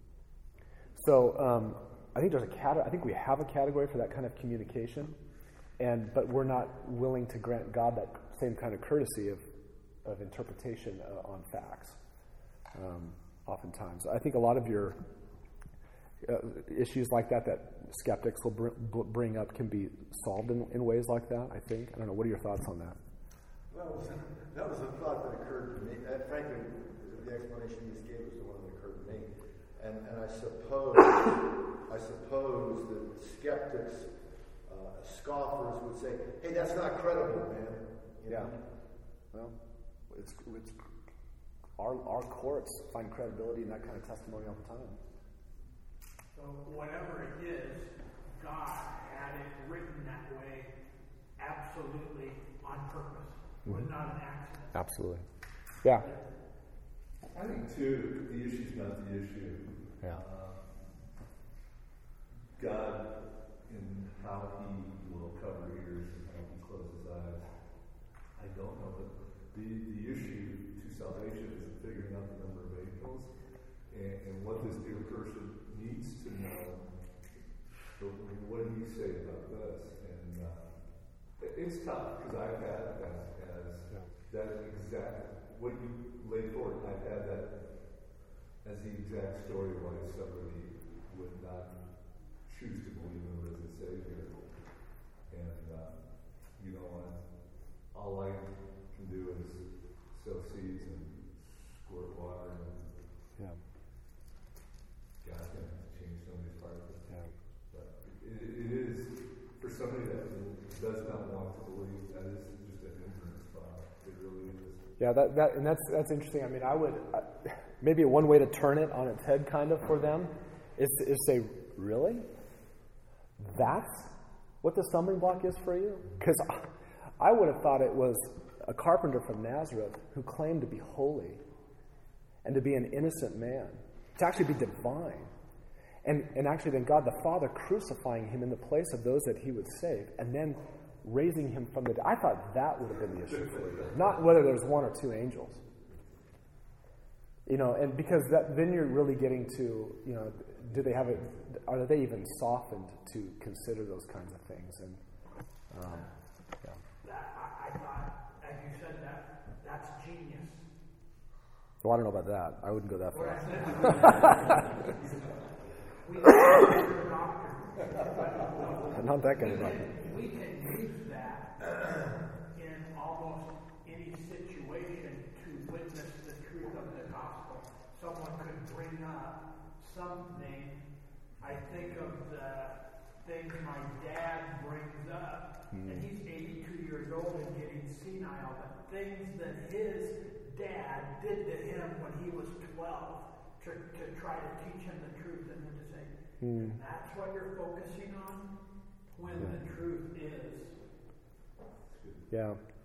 So um, I think there's a cat- I think we have a category for that kind of communication, and but we're not willing to grant God that same kind of courtesy of of interpretation uh, on facts. Um, oftentimes, I think a lot of your uh, issues like that that skeptics will br- bring up can be solved in, in ways like that, I think. I don't know. What are your thoughts on that? Well, that was, that was a thought that occurred to me. And frankly, the explanation you just gave was the one that occurred to me. And, and I suppose I suppose that skeptics, uh, scoffers would say, hey, that's not credible, man. You Yeah. know? Well, it's, it's our, our courts find credibility in that kind of testimony all the time. So whatever it is, God had it written that way absolutely on purpose. It was not an accident. Absolutely. Yeah. I think, too, the issue's not the issue. Yeah. Uh, God, in how he will cover ears and how he closes eyes, I don't know. But the, the issue to salvation is figuring out the number of angels and, and what this dear person needs to know. So what do you say about this? And uh, it, it's tough because I've had that as Yeah. that exact, what you laid forward, I've had that as the exact story why somebody would not choose to believe him as a savior. And, uh, you know, uh, all I can do is sow seeds and squirt water, and Yeah. God can change somebody's heart. Yeah. But it, it is, for somebody that does not want to believe, that is just a hindrance spot. It really is. Yeah, that, that and that's that's interesting. I mean, I would uh, maybe one way to turn it on its head, kind of, for them, is to, is say, really, that's what the stumbling block is for you? Because I would have thought it was a carpenter from Nazareth who claimed to be holy and to be an innocent man, to actually be divine, and and actually then God the Father crucifying him in the place of those that he would save, and then raising him from the dead. I thought that would have been the issue for you, not whether there's one or two angels. You know, and because that, then you're really getting to, you know, do they have it? Are they even softened to consider those kinds of things? And um, yeah. That, I, I thought, as you said that, that's genius. Well, I don't know about that. I wouldn't go that What I far. said was, we are a doctor, but Not that kind of doctor. we can use that in almost any situation to witness the truth of the gospel. Someone could bring up something. I think of the things my dad brings up, mm. and he's eighty-two years old and getting senile, but things that his dad did to him when he was twelve to, to try to teach him the truth, and then to say, mm. that's what you're focusing on when yeah. the truth is. Yeah.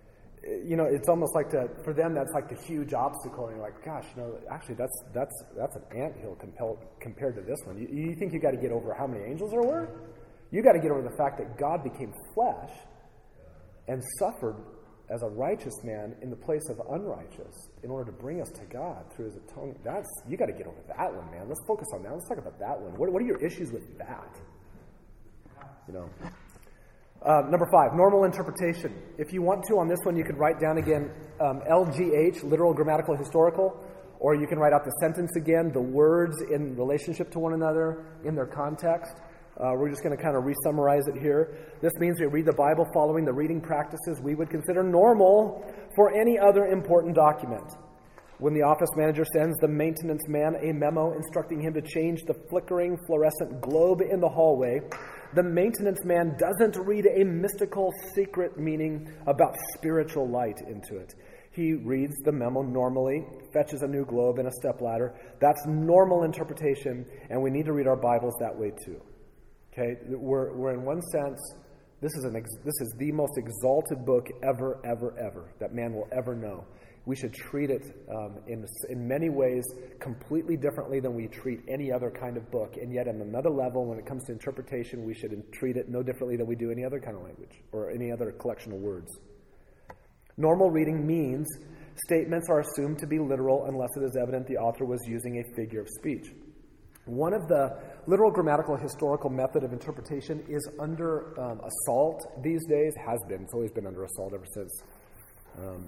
you know, it's almost like the, for them, that's like the huge obstacle. And you're like, gosh, you know, actually, that's that's that's an anthill compel, compared to this one. You, you think you got to get over how many angels there were? You got to get over the fact that God became flesh and suffered as a righteous man in the place of unrighteous in order to bring us to God through his atonement. That's, you got to get over that one, man. Let's focus on that. Let's talk about that one. What, what are your issues with that? You know. Uh, number five, normal interpretation. If you want to, on this one, you could write down again um, L G H, literal, grammatical, historical, or you can write out the sentence again, the words in relationship to one another in their context. Uh, we're just going to kind of re-summarize it here. This means we read the Bible following the reading practices we would consider normal for any other important document. When the office manager sends the maintenance man a memo instructing him to change the flickering fluorescent globe in the hallway, the maintenance man doesn't read a mystical secret meaning about spiritual light into it. He reads the memo normally, fetches a new globe and a stepladder. That's normal interpretation, and we need to read our Bibles that way too. Okay, we're, we're in one sense, this is, an ex, this is the most exalted book ever, ever, ever that man will ever know. We should treat it um, in, in many ways completely differently than we treat any other kind of book. And yet on another level, when it comes to interpretation, we should treat it no differently than we do any other kind of language or any other collection of words. Normal reading means statements are assumed to be literal unless it is evident the author was using a figure of speech. One of the literal, grammatical, historical method of interpretation is under um, assault these days, has been. It's always been under assault ever since um,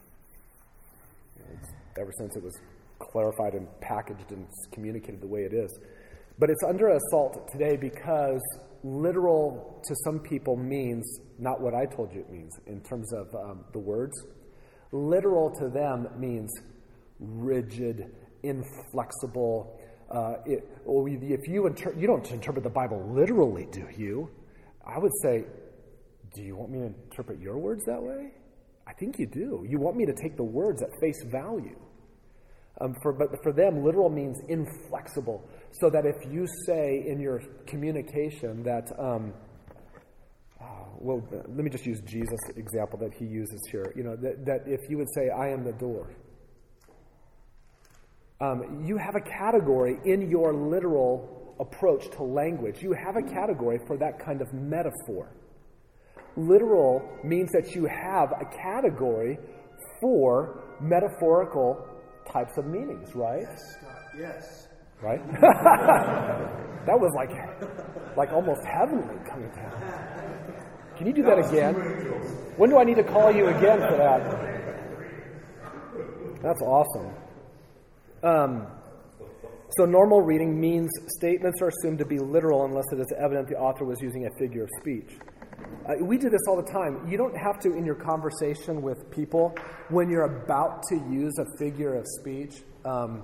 ever since it was clarified and packaged and communicated the way it is. But it's under assault today because literal to some people means not what I told you it means in terms of um, the words. Literal to them means rigid, inflexible. Uh, it, well, if you inter- you don't interpret the Bible literally, do you? I would say, do you want me to interpret your words that way? I think you do. You want me to take the words at face value. Um, for, but for them, literal means inflexible. So that if you say in your communication that, um, oh, well, let me just use Jesus' example that he uses here. You know, that, that if you would say, I am the door. Um, you have a category in your literal approach to language. You have a category for that kind of metaphor. Literal means that you have a category for metaphorical types of meanings, right? Yes, Scott, yes. Right? That was like, like almost heavenly coming down. Can you do that again? When do I need to call you again for that? That's awesome. Um, so normal reading means statements are assumed to be literal unless it is evident the author was using a figure of speech. Uh, we do this all the time. You don't have to, in your conversation with people, when you're about to use a figure of speech, um,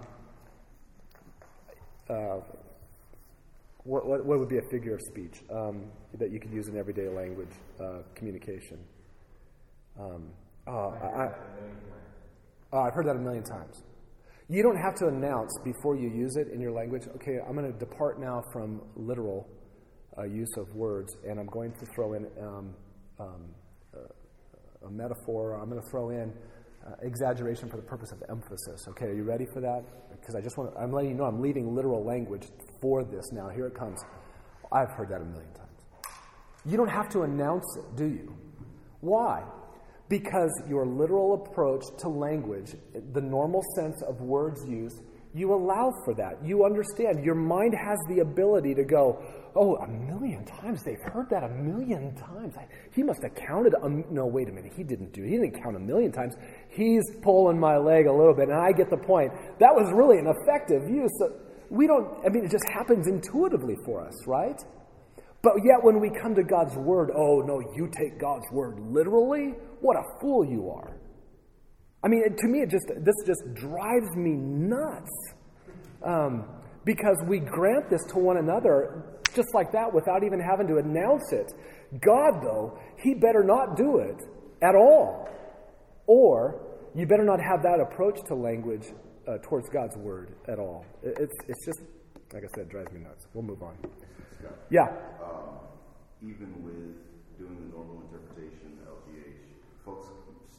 uh, what, what, what would be a figure of speech um, that you could use in everyday language uh, communication? Um, uh, I, I, uh, I've heard that a million times. You don't have to announce before you use it in your language, okay, I'm going to depart now from literal uh, use of words, and I'm going to throw in um, um, uh, a metaphor, or I'm going to throw in uh, exaggeration for the purpose of emphasis. Okay, are you ready for that? Because I just want to, I'm letting you know I'm leaving literal language for this now. Here it comes. I've heard that a million times. You don't have to announce it, do you? Why? Because your literal approach to language, the normal sense of words used, you allow for that. You understand. Your mind has the ability to go, oh, a million times? They've heard that a million times. I, he must have counted. A, no, wait a minute. He didn't do it. He didn't count a million times. He's pulling my leg a little bit, and I get the point. That was really an effective use. We don't, I mean, it just happens intuitively for us, right? But yet when we come to God's word, oh, no, you take God's word literally? What a fool you are. I mean, to me, it just this just drives me nuts. Um, because we grant this to one another just like that without even having to announce it. God, though, he better not do it at all. Or you better not have that approach to language uh, towards God's word at all. It's, it's just, like I said, it drives me nuts. We'll move on. Scott, Yeah. um, even with doing the normal interpretation, L G H, folks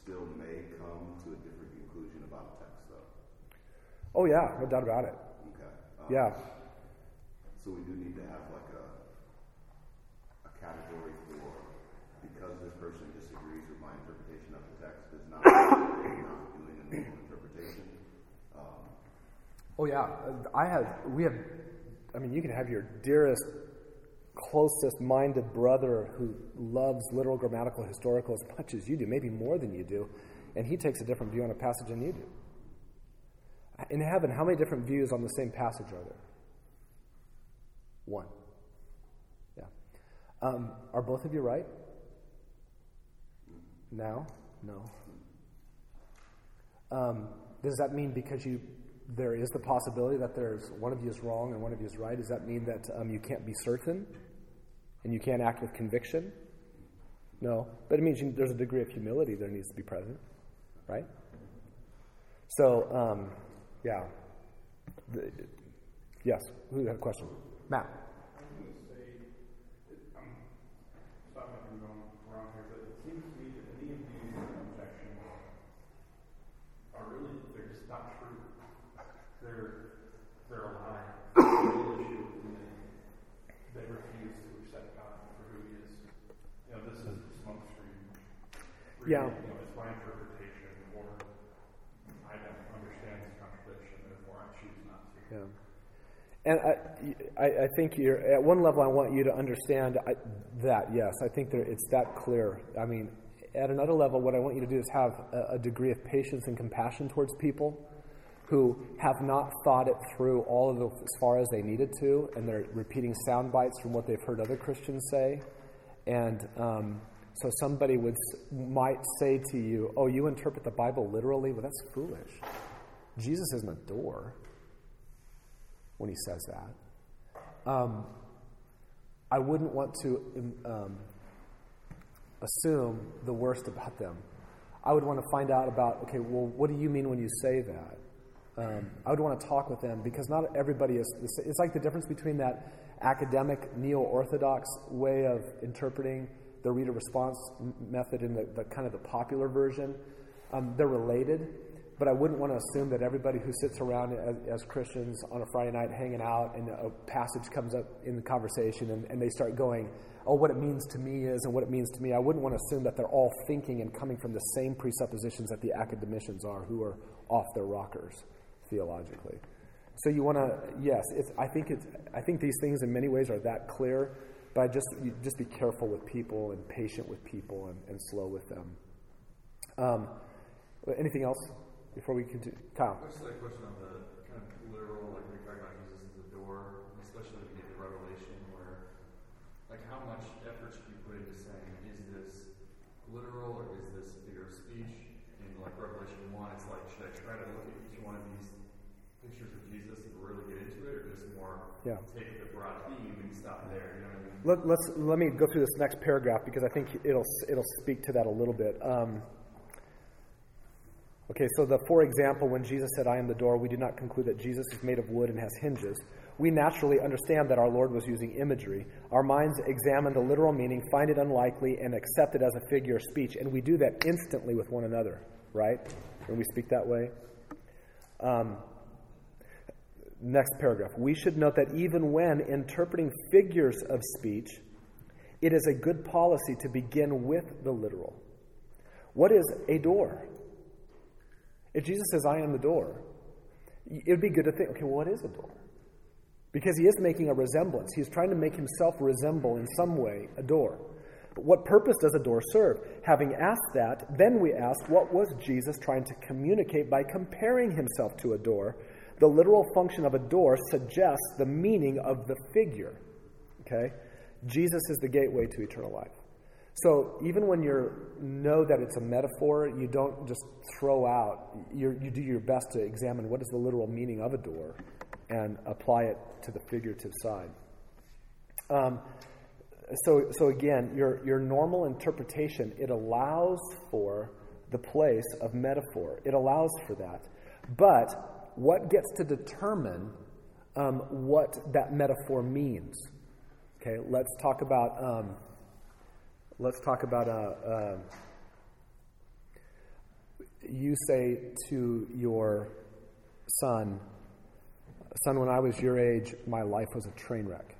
still may come to a different conclusion about text, though. Oh yeah, no doubt about it. Okay. Um, Yeah. So we do need to have like a a category for, because this person disagrees with my interpretation of the text, does not mean they're not doing a normal interpretation. Um, Oh yeah, I have. We have. I mean, you can have your dearest, closest minded brother who loves literal, grammatical, historical as much as you do, maybe more than you do, and he takes a different view on a passage than you do. In heaven, how many different views on the same passage are there? One. Yeah. Um, are both of you right? Now? No. Um, does that mean because you there is the possibility that there's one of you is wrong and one of you is right? Does that mean that um, you can't be certain and you can't act with conviction? No. But it means you, there's a degree of humility that needs to be present, right? So, um, yeah. The, yes. Who had a question? Matt. I was going to say, I'm sorry if I'm going wrong here, but it seems to me that any of these objections are really, they're just not true. They're, they're a lie. The real issue is that they refuse to accept God for who He is. You know, this is the smoke screen. Yeah. You know, it's my interpretation, or I don't understand this contradiction, therefore I choose not to. Yeah. And I, I, I think you're, at one level, I want you to understand I, that, yes, I think there, it's that clear. I mean, at another level, what I want you to do is have a, a degree of patience and compassion towards people who have not thought it through all of the, as far as they needed to, and they're repeating sound bites from what they've heard other Christians say. And um, so somebody would might say to you, oh, you interpret the Bible literally? Well, that's foolish. Jesus isn't a door when he says that. Um, I wouldn't want to um, assume the worst about them. I would want to find out about, okay, well, what do you mean when you say that? Um, I would want to talk with them because not everybody is, it's like the difference between that academic neo-orthodox way of interpreting the reader response method and the, the kind of the popular version. Um, they're related, but I wouldn't want to assume that everybody who sits around as, as Christians on a Friday night hanging out and a passage comes up in the conversation and, and they start going, oh, what it means to me is and what it means to me. I wouldn't want to assume that they're all thinking and coming from the same presuppositions that the academicians are who are off their rockers theologically. So you want to, yes, it's, I think it's, I think these things in many ways are that clear, but just you just be careful with people and patient with people and, and slow with them. Um, anything else before we continue? Kyle. Just a question on the kind of literal, like we're talking about Jesus as the door, especially when you get to Revelation, where, like, how much effort should you put into saying, is this literal or is this figure of speech? In like Revelation one, it's like, should I try to look at each one of these pictures of Jesus and really get into it, or just more Yeah. take the broad theme and stop there? You know what I mean? Let, let's let me go through this next paragraph because I think it'll it'll speak to that a little bit. Um, okay, so the for example, when Jesus said, "I am the door," we do not conclude that Jesus is made of wood and has hinges. We naturally understand that our Lord was using imagery. Our minds examine the literal meaning, find it unlikely, and accept it as a figure of speech, and we do that instantly with one another, right? When we speak that way. Um, Next paragraph. We should note that even when interpreting figures of speech, it is a good policy to begin with the literal. What is a door? If Jesus says, "I am the door," it would be good to think, okay, well, what is a door? Because he is making a resemblance. He's trying to make himself resemble in some way a door. But what purpose does a door serve? Having asked that, then we ask, what was Jesus trying to communicate by comparing himself to a door? The literal function of a door suggests the meaning of the figure. Okay? Jesus is the gateway to eternal life. So even when you know that it's a metaphor, you don't just throw out, you you do your best to examine what is the literal meaning of a door and apply it to the figurative side. Um, so so again, your your normal interpretation, it allows for the place of metaphor. It allows for that. But what gets to determine um, what that metaphor means? Okay, let's talk about um, let's talk about uh, uh, you say to your son, son, when I was your age, my life was a train wreck.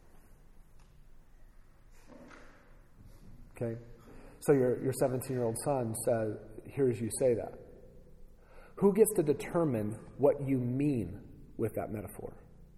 Okay? So your your seventeen-year-old son says, hears you say that. Who gets to determine what you mean with that metaphor?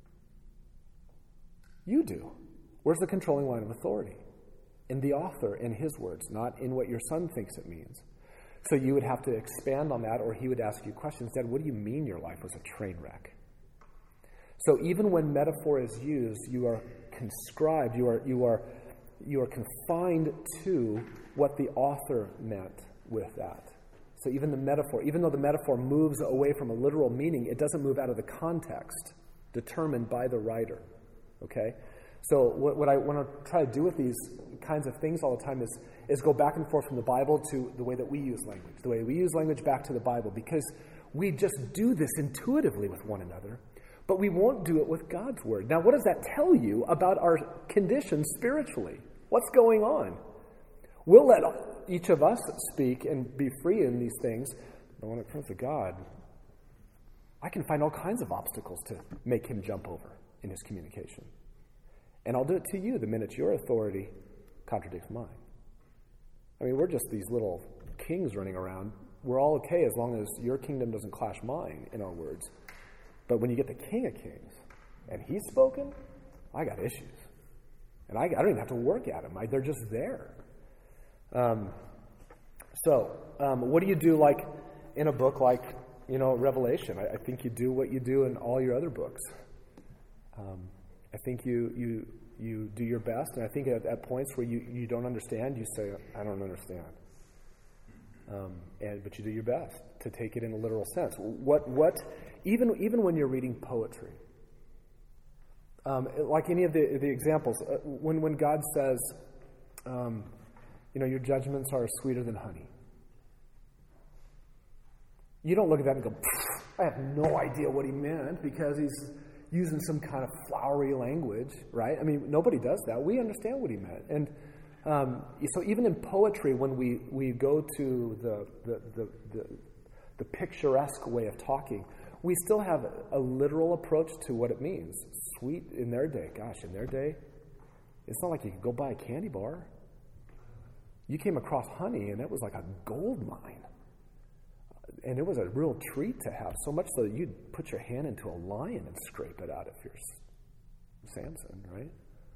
You do. Where's the controlling line of authority? In the author, in his words, not in what your son thinks it means. So you would have to expand on that, or he would ask you questions. Dad, what do you mean your life was a train wreck? So even when metaphor is used, you are conscribed, you are you are you are confined to what the author meant with that. So even the metaphor, even though the metaphor moves away from a literal meaning, it doesn't move out of the context determined by the writer. Okay? So what, what I want to try to do with these kinds of things all the time is, is go back and forth from the Bible to the way that we use language, the way we use language back to the Bible, because we just do this intuitively with one another, but we won't do it with God's Word. Now, what does that tell you about our condition spiritually? What's going on? We'll let each of us speak and be free in these things, but when it comes to God, I can find all kinds of obstacles to make him jump over in his communication. And I'll do it to you the minute your authority contradicts mine. I mean, we're just these little kings running around. We're all okay as long as your kingdom doesn't clash mine in our words. But when you get the King of Kings, and he's spoken, I got issues. And I, I don't even have to work at them. I, they're just there. Um, so, um, what do you do like in a book like, you know, Revelation? I, I think you do what you do in all your other books. Um, I think you you you do your best, and I think at, at points where you, you don't understand, you say, I don't understand. Um, and but you do your best to take it in a literal sense. What what even even when you're reading poetry, um, like any of the the examples, uh, when when God says, um, you know, your judgments are sweeter than honey. You don't look at that and go, I have no idea what he meant, because he's using some kind of flowery language, right? I mean, nobody does that. We understand what he meant. And um, so even in poetry, when we, we go to the, the, the, the, the picturesque way of talking, we still have a, a literal approach to what it means. Sweet in their day. Gosh, in their day, it's not like you could go buy a candy bar. You came across honey, and it was like a gold mine. And it was a real treat to have, so much so that you'd put your hand into a lion and scrape it out if you're Samson, right?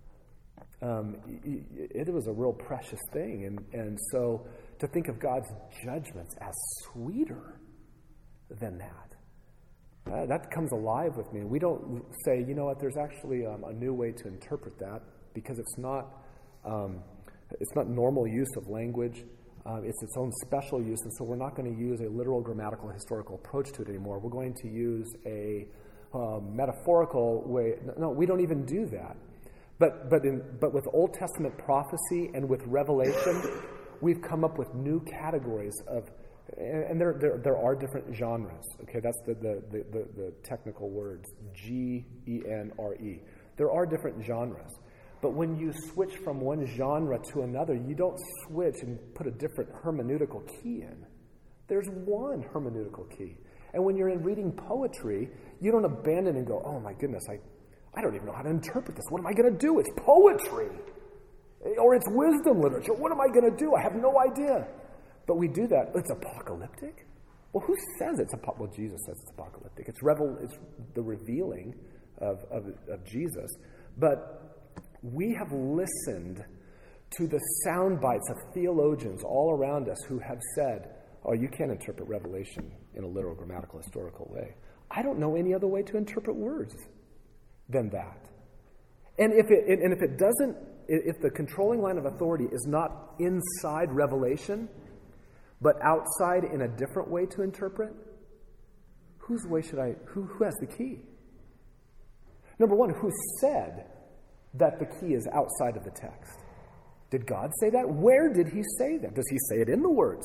Um, it, it was a real precious thing. And, and so to think of God's judgments as sweeter than that, uh, that comes alive with me. We don't say, you know what, there's actually um, a new way to interpret that, because it's not, um, it's not normal use of language. Um, it's its own special use, and so we're not going to use a literal, grammatical, historical approach to it anymore. We're going to use a um, metaphorical way. No, we don't even do that. But but in, but with Old Testament prophecy and with Revelation, we've come up with new categories of, and, and there, there there are different genres. Okay, that's the the the, the, the technical words, G E N R E. There are different genres. But when you switch from one genre to another, you don't switch and put a different hermeneutical key in. There's one hermeneutical key. And when you're in reading poetry, you don't abandon and go, oh my goodness, I, I don't even know how to interpret this. What am I going to do? It's poetry. Or it's wisdom literature. What am I going to do? I have no idea. But we do that. It's apocalyptic? Well, who says it's apocalyptic? Well, Jesus says it's apocalyptic. It's, revel- it's the revealing of, of, of Jesus. But we have listened to the sound bites of theologians all around us who have said, oh, you can't interpret Revelation in a literal, grammatical, historical way. I don't know any other way to interpret words than that. And if it and if it doesn't, if the controlling line of authority is not inside Revelation, but outside in a different way to interpret, whose way should I, who, who has the key? Number one, who said that the key is outside of the text? Did God say that? Where did he say that? Does he say it in the words?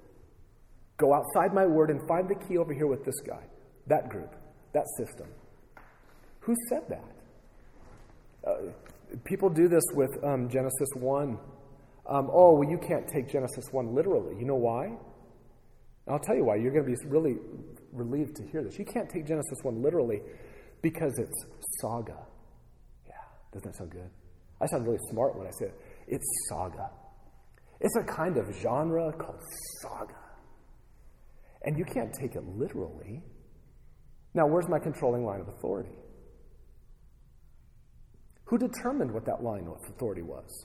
Go outside my word and find the key over here with this guy, that group, that system. Who said that? Uh, people do this with um, Genesis one. Um, oh, well, you can't take Genesis one literally. You know why? And I'll tell you why. You're going to be really relieved to hear this. You can't take Genesis one literally because it's saga. Yeah, doesn't that sound good? I sound really smart when I say it. It's saga. It's a kind of genre called saga. And you can't take it literally. Now, where's my controlling line of authority? Who determined what that line of authority was?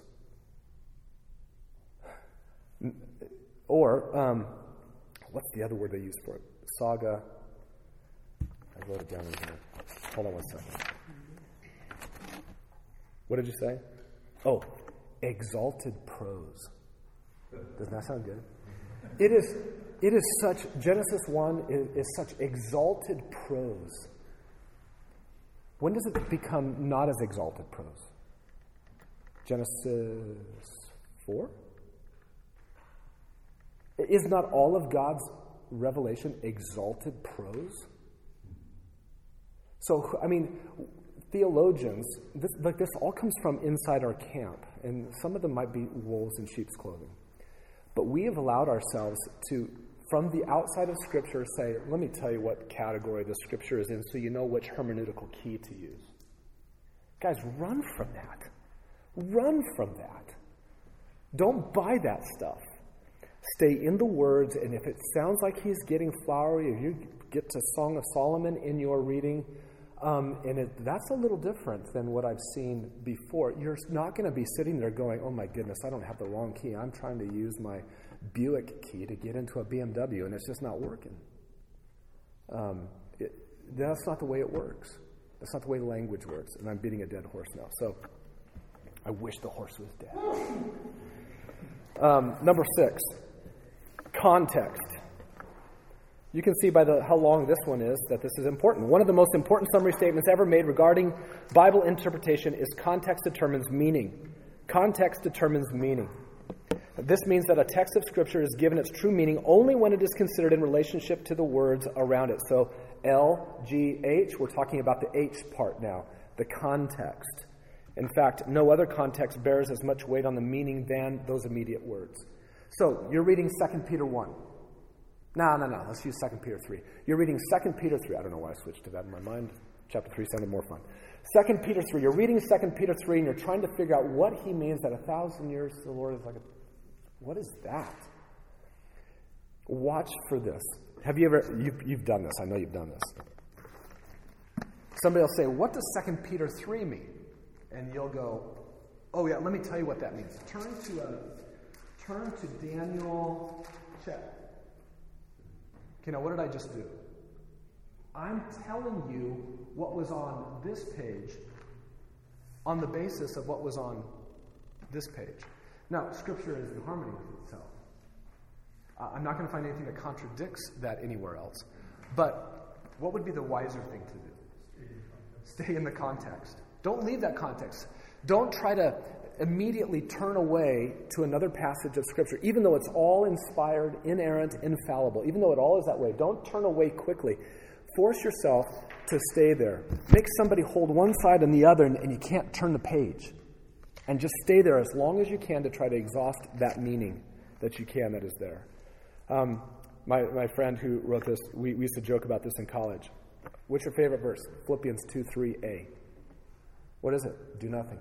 Or, um, what's the other word they use for it? Saga. I wrote it down in here. Hold on one second. What did you say? Oh, exalted prose. Doesn't that sound good? It is, it is such, Genesis one is, is such exalted prose. When does it become not as exalted prose? Genesis four? Is not all of God's revelation exalted prose? So, I mean, theologians, this, like this all comes from inside our camp, and some of them might be wolves in sheep's clothing. But we have allowed ourselves to, from the outside of Scripture, say, let me tell you what category the Scripture is in so you know which hermeneutical key to use. Guys, run from that. Run from that. Don't buy that stuff. Stay in the words, and if it sounds like he's getting flowery, or you get to Song of Solomon in your reading, um, and it, that's a little different than what I've seen before. You're not going to be sitting there going, oh my goodness, I don't have the wrong key. I'm trying to use my Buick key to get into a B M W, and it's just not working. Um, it, that's not the way it works. That's not the way language works, and I'm beating a dead horse now. So I wish the horse was dead. Um, number six. Context. You can see by the how long this one is that this is important. One of the most important summary statements ever made regarding Bible interpretation is context determines meaning. Context determines meaning. This means that a text of Scripture is given its true meaning only when it is considered in relationship to the words around it. So L, G, H, we're talking about the H part now, the context. In fact, no other context bears as much weight on the meaning than those immediate words. So, you're reading Second Peter one. No, no, no. Let's use Second Peter three. You're reading Second Peter three. I don't know why I switched to that in my mind. Chapter three sounded more fun. Second Peter three. You're reading Second Peter three, and you're trying to figure out what he means that a thousand years to the Lord is like a... What is that? Watch for this. Have you ever... You've, you've done this. I know you've done this. Somebody will say, what does Second Peter three mean? And you'll go, oh yeah, let me tell you what that means. Turn to a... Turn to Daniel, check. Okay, now what did I just do? I'm telling you what was on this page on the basis of what was on this page. Now, Scripture is in harmony with itself. Uh, I'm not going to find anything that contradicts that anywhere else. But what would be the wiser thing to do? Stay in the context. Don't leave that context. Don't try to immediately turn away to another passage of Scripture, even though it's all inspired, inerrant, infallible, even though it all is that way. Don't turn away quickly. Force yourself to stay there. Make somebody hold one side and the other, and, and you can't turn the page. And just stay there as long as you can to try to exhaust that meaning that you can that is there. Um, my, my friend who wrote this, we, we used to joke about this in college. What's your favorite verse? Philippians two three a. What is it? Do nothing.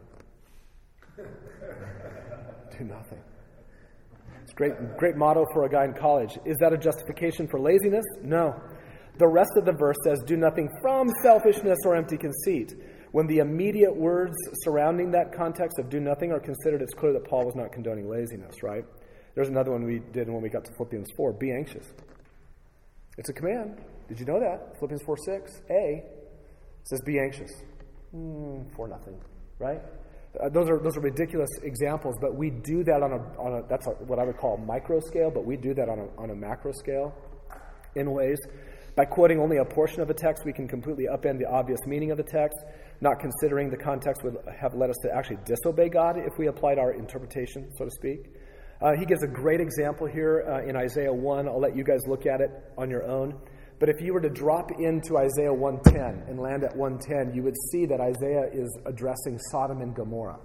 Do nothing. It's a great, great motto for a guy in college. Is that a justification for laziness? No. The rest of the verse says, do nothing from selfishness or empty conceit. When the immediate words surrounding that context of do nothing are considered, it's clear that Paul was not condoning laziness, right? There's another one we did when we got to Philippians four, be anxious. It's a command. Did you know that? Philippians four six, A, says be anxious. Mm, for nothing, right? Uh, those are those are ridiculous examples, but we do that on a on a that's a, what I would call a micro scale, but we do that on a on a macro scale in ways. By quoting only a portion of a text, we can completely upend the obvious meaning of the text. Not considering the context would have led us to actually disobey God if we applied our interpretation, so to speak. Uh, he gives a great example here uh, in Isaiah one. I'll let you guys look at it on your own. But if you were to drop into Isaiah one ten and land at one ten, you would see that Isaiah is addressing Sodom and Gomorrah.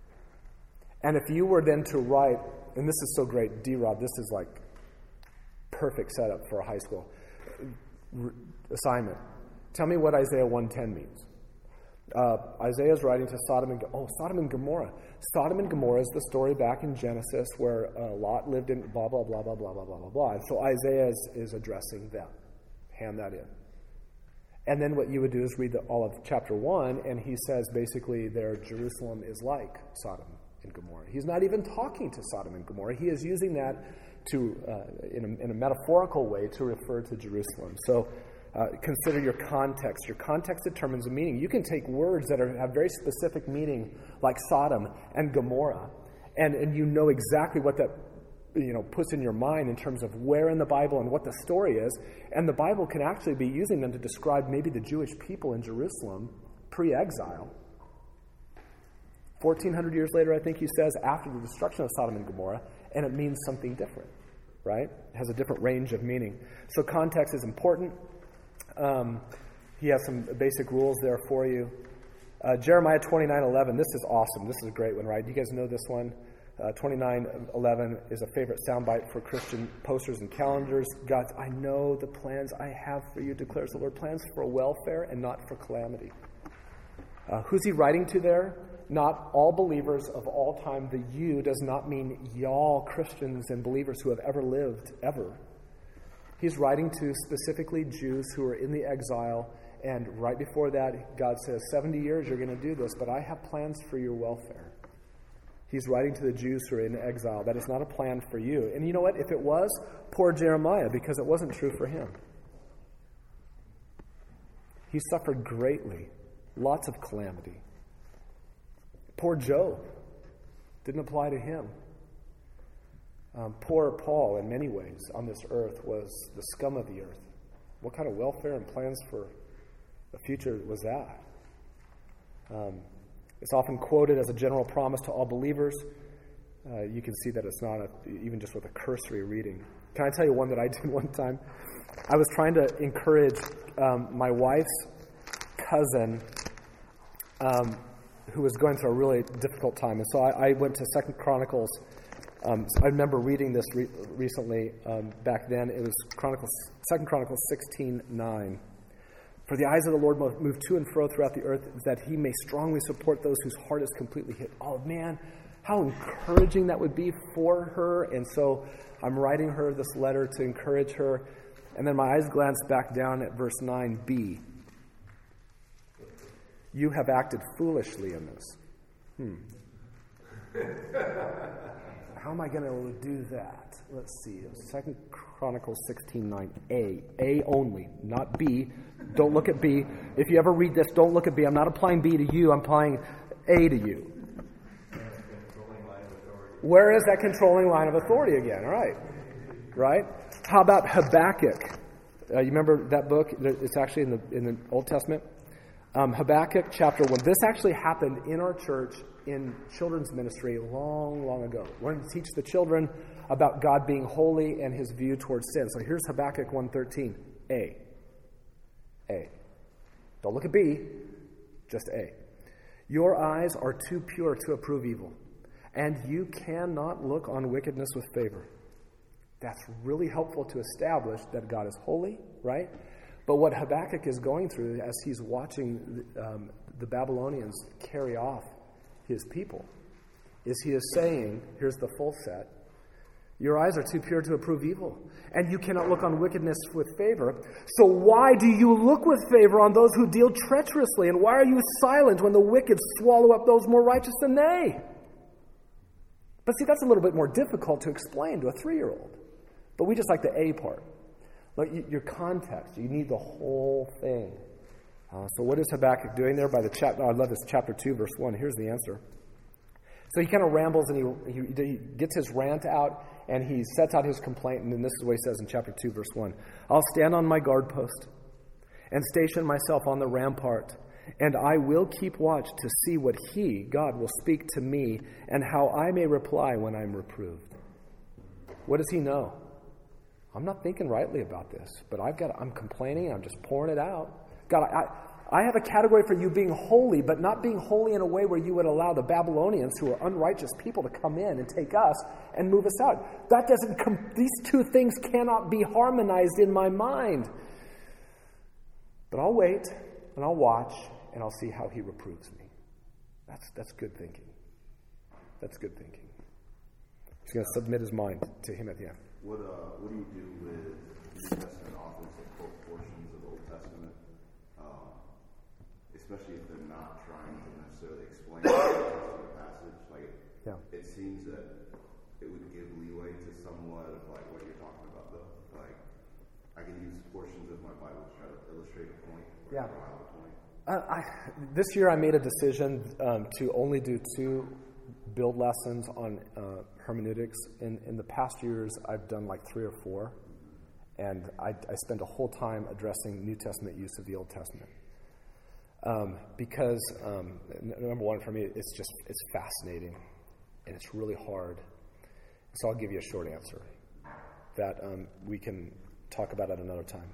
And if you were then to write, and this is so great, D-Rob, this is like perfect setup for a high school R- assignment. Tell me what Isaiah one ten means. Uh, Isaiah is writing to Sodom and oh Sodom and Gomorrah. Sodom and Gomorrah is the story back in Genesis where uh, Lot lived in blah blah blah blah blah blah blah blah blah. And so Isaiah is, is addressing them. Hand that in. And then what you would do is read the, all of chapter one, and he says basically there Jerusalem is like Sodom and Gomorrah. He's not even talking to Sodom and Gomorrah. He is using that to uh, in, a, in a metaphorical way to refer to Jerusalem. So uh, consider your context. Your context determines the meaning. You can take words that are, have very specific meaning, like Sodom and Gomorrah, and, and you know exactly what that you know puts in your mind in terms of where in the Bible and what the story is. And the Bible can actually be using them to describe maybe the Jewish people in Jerusalem pre-exile. fourteen hundred years later, I think he says, after the destruction of Sodom and Gomorrah, and it means something different, right? It has a different range of meaning. So context is important. Um, he has some basic rules there for you. Uh, Jeremiah twenty-nine eleven, this is awesome. This is a great one, right? You guys know this one? Uh, twenty-nine eleven is a favorite soundbite for Christian posters and calendars. God, I know the plans I have for you, declares the Lord, plans for welfare and not for calamity. Uh, who's he writing to there? Not all believers of all time. The you does not mean y'all Christians and believers who have ever lived, ever. He's writing to specifically Jews who are in the exile, and right before that, God says, seventy years you're going to do this, but I have plans for your welfare. He's writing to the Jews who are in exile. That is not a plan for you. And you know what? If it was, poor Jeremiah, because it wasn't true for him. He suffered greatly, lots of calamity. Poor Job. Didn't apply to him. Um, poor Paul, in many ways, on this earth was the scum of the earth. What kind of welfare and plans for the future was that? Um, it's often quoted as a general promise to all believers. Uh, you can see that it's not a, even just with a cursory reading. Can I tell you one that I did one time? I was trying to encourage um, my wife's cousin, um, who was going through a really difficult time. And so I, I went to Second Chronicles. Um, so I remember reading this re- recently. Um, back then, it was Chronicles, Second Chronicles sixteen nine. For the eyes of the Lord move to and fro throughout the earth, that he may strongly support those whose heart is completely hid. Oh, man, how encouraging that would be for her. And so I'm writing her this letter to encourage her. And then my eyes glance back down at verse nine b. You have acted foolishly in this. Hmm. How am I going to do that? Let's see. Second Chronicles sixteen nine. A. A only, not B. Don't look at B. If you ever read this, don't look at B. I'm not applying B to you. I'm applying A to you. Where is that controlling line of authority again? All right. Right? How about Habakkuk? Uh, you remember that book? It's actually in the in the Old Testament. Um, Habakkuk chapter one. This actually happened in our church in children's ministry long, long ago. We're going to teach the children about God being holy and his view towards sin. So here's Habakkuk one thirteen. A. A. Don't look at B. Just A. Your eyes are too pure to approve evil, and you cannot look on wickedness with favor. That's really helpful to establish that God is holy, right? But what Habakkuk is going through as he's watching um, the Babylonians carry off his people is he is saying, here's the full set, your eyes are too pure to approve evil, and you cannot look on wickedness with favor. So why do you look with favor on those who deal treacherously? And why are you silent when the wicked swallow up those more righteous than they? But see, that's a little bit more difficult to explain to a three-year-old. But we just like the A part. Like your context, you need the whole thing. Uh, so what is Habakkuk doing there by the chapter? Oh, I love this, chapter two, verse one. Here's the answer. So he kind of rambles and he, he, he gets his rant out and he sets out his complaint. And then this is what he says in chapter two, verse one. I'll stand on my guard post and station myself on the rampart, and I will keep watch to see what he, God, will speak to me and how I may reply when I'm reproved. What does he know? I'm not thinking rightly about this, but I've got. I'm complaining. I'm just pouring it out. God, I, I have a category for you being holy, but not being holy in a way where you would allow the Babylonians, who are unrighteous people, to come in and take us and move us out. That doesn't com- these two things cannot be harmonized in my mind. But I'll wait and I'll watch and I'll see how he reproves me. That's that's good thinking. That's good thinking. He's going to submit his mind to him at the end. What uh, what do you do with New Testament authors that quote portions of Old Testament, um, especially if they're not trying to necessarily explain the Old Testament passage? Like, yeah. It seems that it would give leeway to somewhat of like what you're talking about, though. Like, I can use portions of my Bible to try to illustrate a point or yeah. draw out a point. Uh, I, this year I made a decision um, to only do two build lessons on uh, hermeneutics. In, in the past years, I've done like three or four, and I, I spend a whole time addressing New Testament use of the Old Testament. Um, because, um, number one, for me, it's just, it's fascinating, and it's really hard. So I'll give you a short answer that um, we can talk about at another time.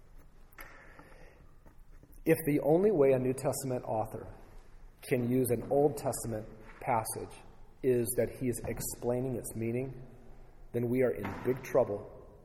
If the only way a New Testament author can use an Old Testament passage is that he is explaining its meaning, then we are in big trouble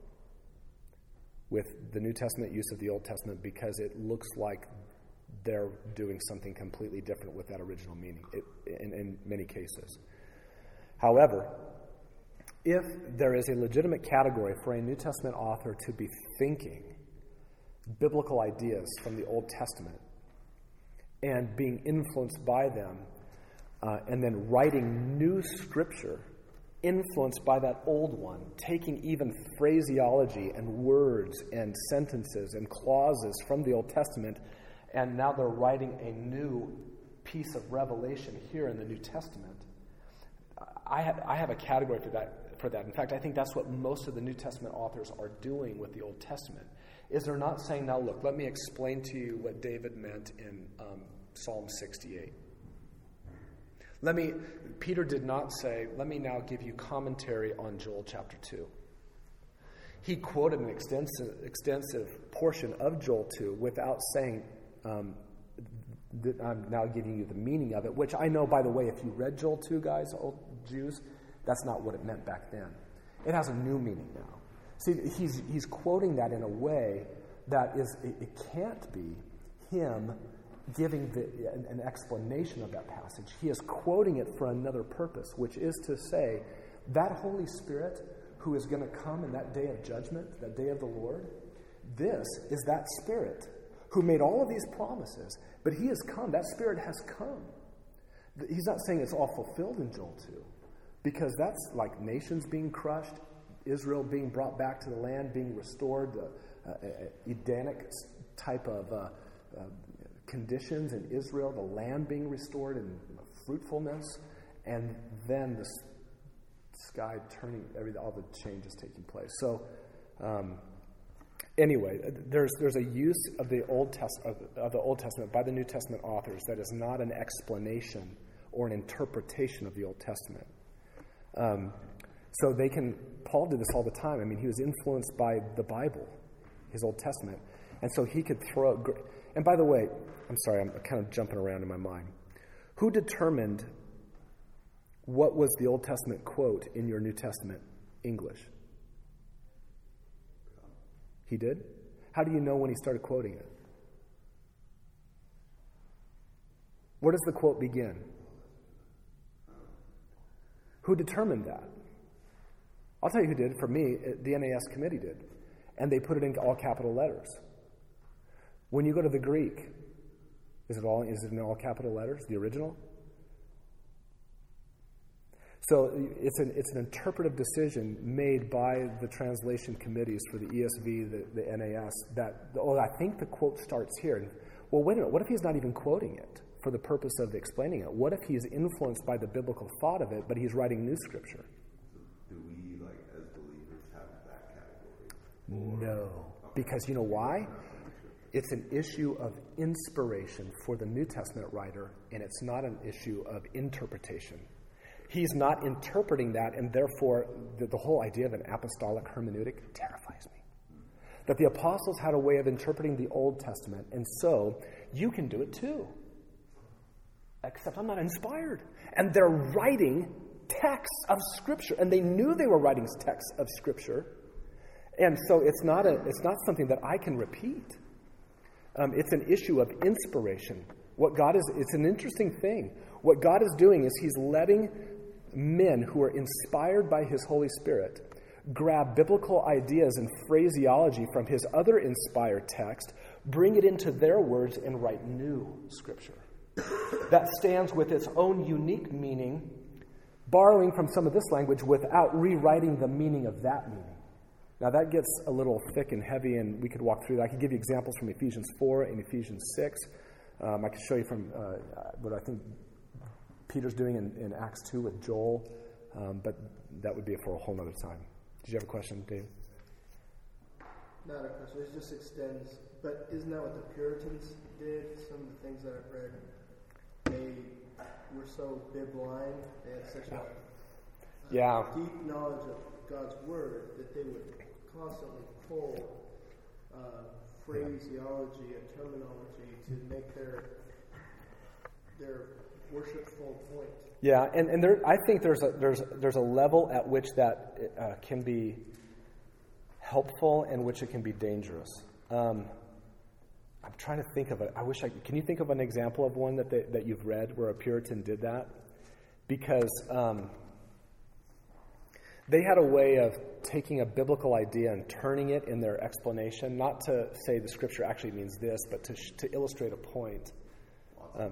with the New Testament use of the Old Testament, because it looks like they're doing something completely different with that original meaning it, in, in many cases. However, if there is a legitimate category for a New Testament author to be thinking biblical ideas from the Old Testament and being influenced by them, uh, and then writing new scripture influenced by that old one, taking even phraseology and words and sentences and clauses from the Old Testament, and now they're writing a new piece of revelation here in the New Testament. I have, I have a category for that. For that. In fact, I think that's what most of the New Testament authors are doing with the Old Testament, is they're not saying, now look, let me explain to you what David meant in um, Psalm sixty-eight. Let me, Peter did not say, let me now give you commentary on Joel chapter two. He quoted an extensive, extensive portion of Joel two without saying, um, that I'm now giving you the meaning of it, which I know, by the way, if you read Joel two, guys, old Jews, that's not what it meant back then. It has a new meaning now. See, he's he's quoting that in a way that is, it, it can't be him giving the, an, an explanation of that passage. He is quoting it for another purpose, which is to say that Holy Spirit who is going to come in that day of judgment, that day of the Lord, this is that Spirit who made all of these promises, but he has come. That Spirit has come. He's not saying it's all fulfilled in Joel two, because that's like nations being crushed, Israel being brought back to the land, being restored, the uh, uh, Edenic type of uh, uh, conditions in Israel, the land being restored and fruitfulness, and then the sky turning, every all the changes taking place. So, um, anyway, there's there's a use of the Old Test of, of the Old Testament by the New Testament authors that is not an explanation or an interpretation of the Old Testament. Um, so they can. Paul did this all the time. I mean, he was influenced by the Bible, his Old Testament, and so he could throw. And by the way, I'm sorry, I'm kind of jumping around in my mind. Who determined what was the Old Testament quote in your New Testament English? He did? How do you know when he started quoting it? Where does the quote begin? Who determined that? I'll tell you who did. For me, the N A S committee did. And they put it into all capital letters. When you go to the Greek, is it all is it in all capital letters, the original? So it's an it's an interpretive decision made by the translation committees for the E S V, the, the N A S, that, oh, I think the quote starts here. And, well, wait a minute, what if he's not even quoting it for the purpose of explaining it? What if he's influenced by the biblical thought of it, but he's writing new scripture? So do we, like, as believers, have that category? No. Because you know why? It's an issue of inspiration for the New Testament writer, and it's not an issue of interpretation. He's not interpreting that, and therefore the, the whole idea of an apostolic hermeneutic terrifies me. that the apostles had a way of interpreting the Old Testament, and so you can do it too. Except I'm not inspired. And they're writing texts of Scripture, and they knew they were writing texts of Scripture, and so it's not a it's not something that I can repeat. Um, it's an issue of inspiration. What God is, it's an interesting thing. What God is doing is He's letting men who are inspired by His Holy Spirit grab biblical ideas and phraseology from His other inspired text, bring it into their words, and write new Scripture that stands with its own unique meaning, borrowing from some of this language without rewriting the meaning of that meaning. Now that gets a little thick and heavy, and we could walk through that. I could give you examples from Ephesians four and Ephesians six. Um, I could show you from uh, what I think Peter's doing in, in Acts two with Joel, um, but that would be for a whole other time. Did you have a question, Dave? Not a question. It just extends. But isn't that what the Puritans did? Some of the things that I've read, they were so bib-blind. They had such a, a yeah. deep knowledge of God's Word that they would constantly pull uh, phraseology and terminology to make their their worshipful point. Yeah, and, and there, I think there's a there's there's a level at which that uh, can be helpful and which it can be dangerous. Um, I'm trying to think of it. I wish I can. You think of an example of one that they, that you've read where a Puritan did that? Because um, they had a way of taking a biblical idea and turning it in their explanation, not to say the Scripture actually means this, but to to illustrate a point. Um,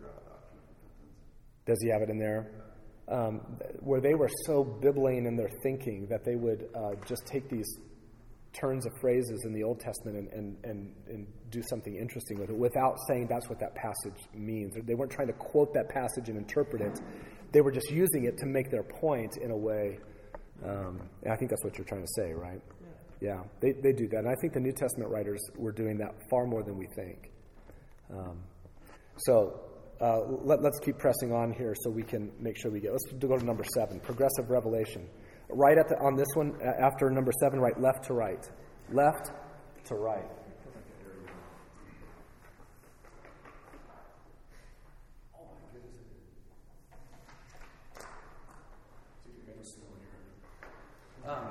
Does he have it in there? Um, where they were so bibline in their thinking that they would uh, just take these turns of phrases in the Old Testament and, and, and, and do something interesting with it without saying that's what that passage means. They weren't trying to quote that passage and interpret it. They were just using it to make their point in a way. Um, and I think that's what you're trying to say, right? Yeah, yeah they, they do that. And I think the New Testament writers were doing that far more than we think. Um, so... Uh, let, let's keep pressing on here so we can make sure we get. Let's go to number seven, progressive revelation. Right at the, on this one, after number seven, right left to right. Left to right. Um,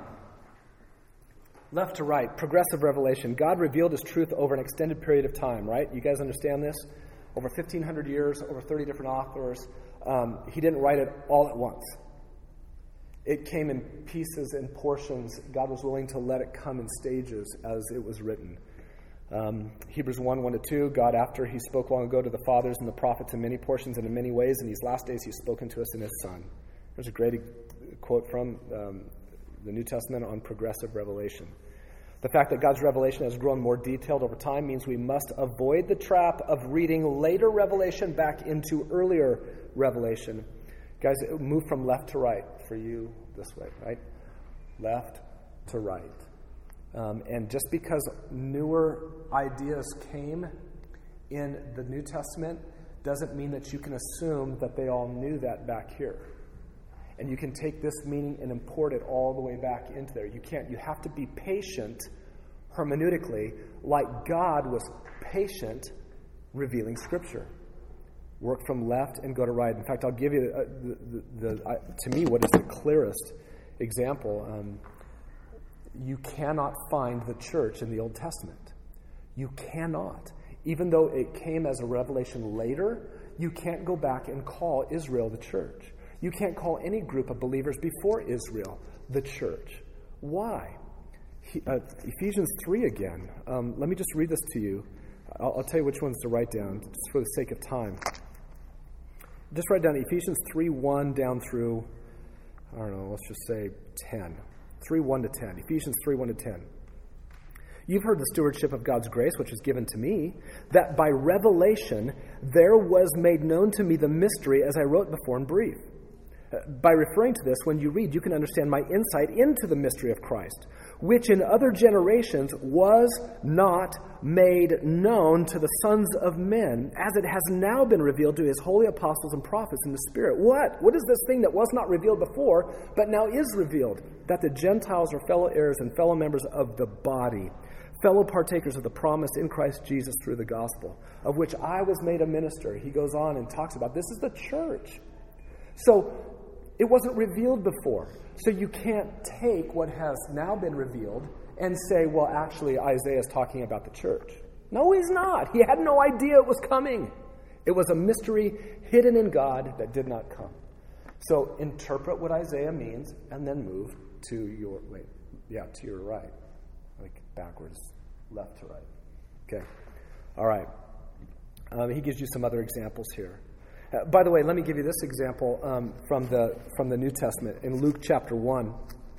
left to right, progressive revelation. God revealed His truth over an extended period of time, right? You guys understand this? Over fifteen hundred years, over thirty different authors. Um, he didn't write it all at once. It came in pieces and portions. God was willing to let it come in stages as it was written. Um, Hebrews one, one to two, God, after He spoke long ago to the fathers and the prophets in many portions and in many ways, in these last days He's spoken to us in His Son. There's a great quote from um, the New Testament on progressive revelation. The fact that God's revelation has grown more detailed over time means we must avoid the trap of reading later revelation back into earlier revelation. Guys, move from left to right for you this way, right? Left to right. Um, and just because newer ideas came in the New Testament doesn't mean that you can assume that they all knew that back here. And you can take this meaning and import it all the way back into there. You can't. You have to be patient hermeneutically, like God was patient revealing Scripture. Work from left and go to right. In fact, I'll give you, uh, the, the, the, uh, to me, what is the clearest example. Um, you cannot find the church in the Old Testament. You cannot. Even though it came as a revelation later, you can't go back and call Israel the church. You can't call any group of believers before Israel the church. Why? He, uh, Ephesians three again. Um, let me just read this to you. I'll, I'll tell you which ones to write down, just for the sake of time. Just write down Ephesians three one down through, I don't know, let's just say ten. three one to ten. Ephesians three one to ten. You've heard the stewardship of God's grace, which was given to me, that by revelation there was made known to me the mystery, as I wrote before in brief. By referring to this, when you read, you can understand my insight into the mystery of Christ, which in other generations was not made known to the sons of men, as it has now been revealed to His holy apostles and prophets in the Spirit. What? What is this thing that was not revealed before, but now is revealed? That the Gentiles are fellow heirs and fellow members of the body, fellow partakers of the promise in Christ Jesus through the gospel, of which I was made a minister. He goes on and talks about this is the church. So it wasn't revealed before. So you can't take what has now been revealed and say, well, actually, Isaiah is talking about the church. No, he's not. He had no idea it was coming. It was a mystery hidden in God that did not come. So interpret what Isaiah means and then move to your, wait, yeah, to your right. Like backwards, left to right. Okay. All right. Um, he gives you some other examples here. Uh, by the way, let me give you this example um, from the from the New Testament in Luke chapter one.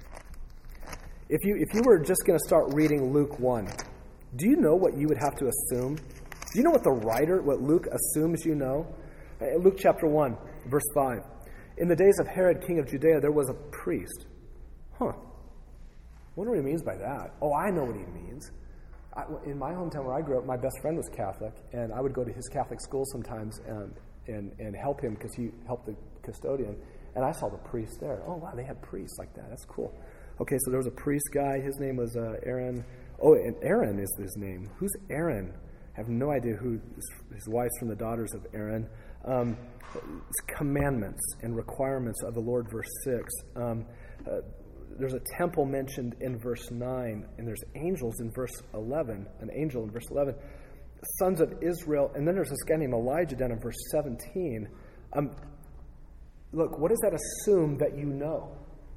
If you if you were just going to start reading Luke one, do you know what you would have to assume? Do you know what the writer, what Luke assumes you know? Uh, Luke chapter one, verse five. In the days of Herod, king of Judea, there was a priest. Huh. Wonder what he means by that. Oh, I know what he means. I, in my hometown where I grew up, my best friend was Catholic, and I would go to his Catholic school sometimes and and, and help him because he helped the custodian. And I saw the priest there. Oh, wow, they had priests like that. That's cool. Okay, so there was a priest guy. His name was uh, Aaron. Oh, and Aaron is his name. Who's Aaron? I have no idea who his wife's from the daughters of Aaron. Um, commandments and requirements of the Lord, verse six. Um, uh, there's a temple mentioned in verse nine, and there's angels in verse eleven, an angel in verse eleven. Sons of Israel, and then there's this guy named Elijah down in verse seventeen. Um, look, what does that assume that you know?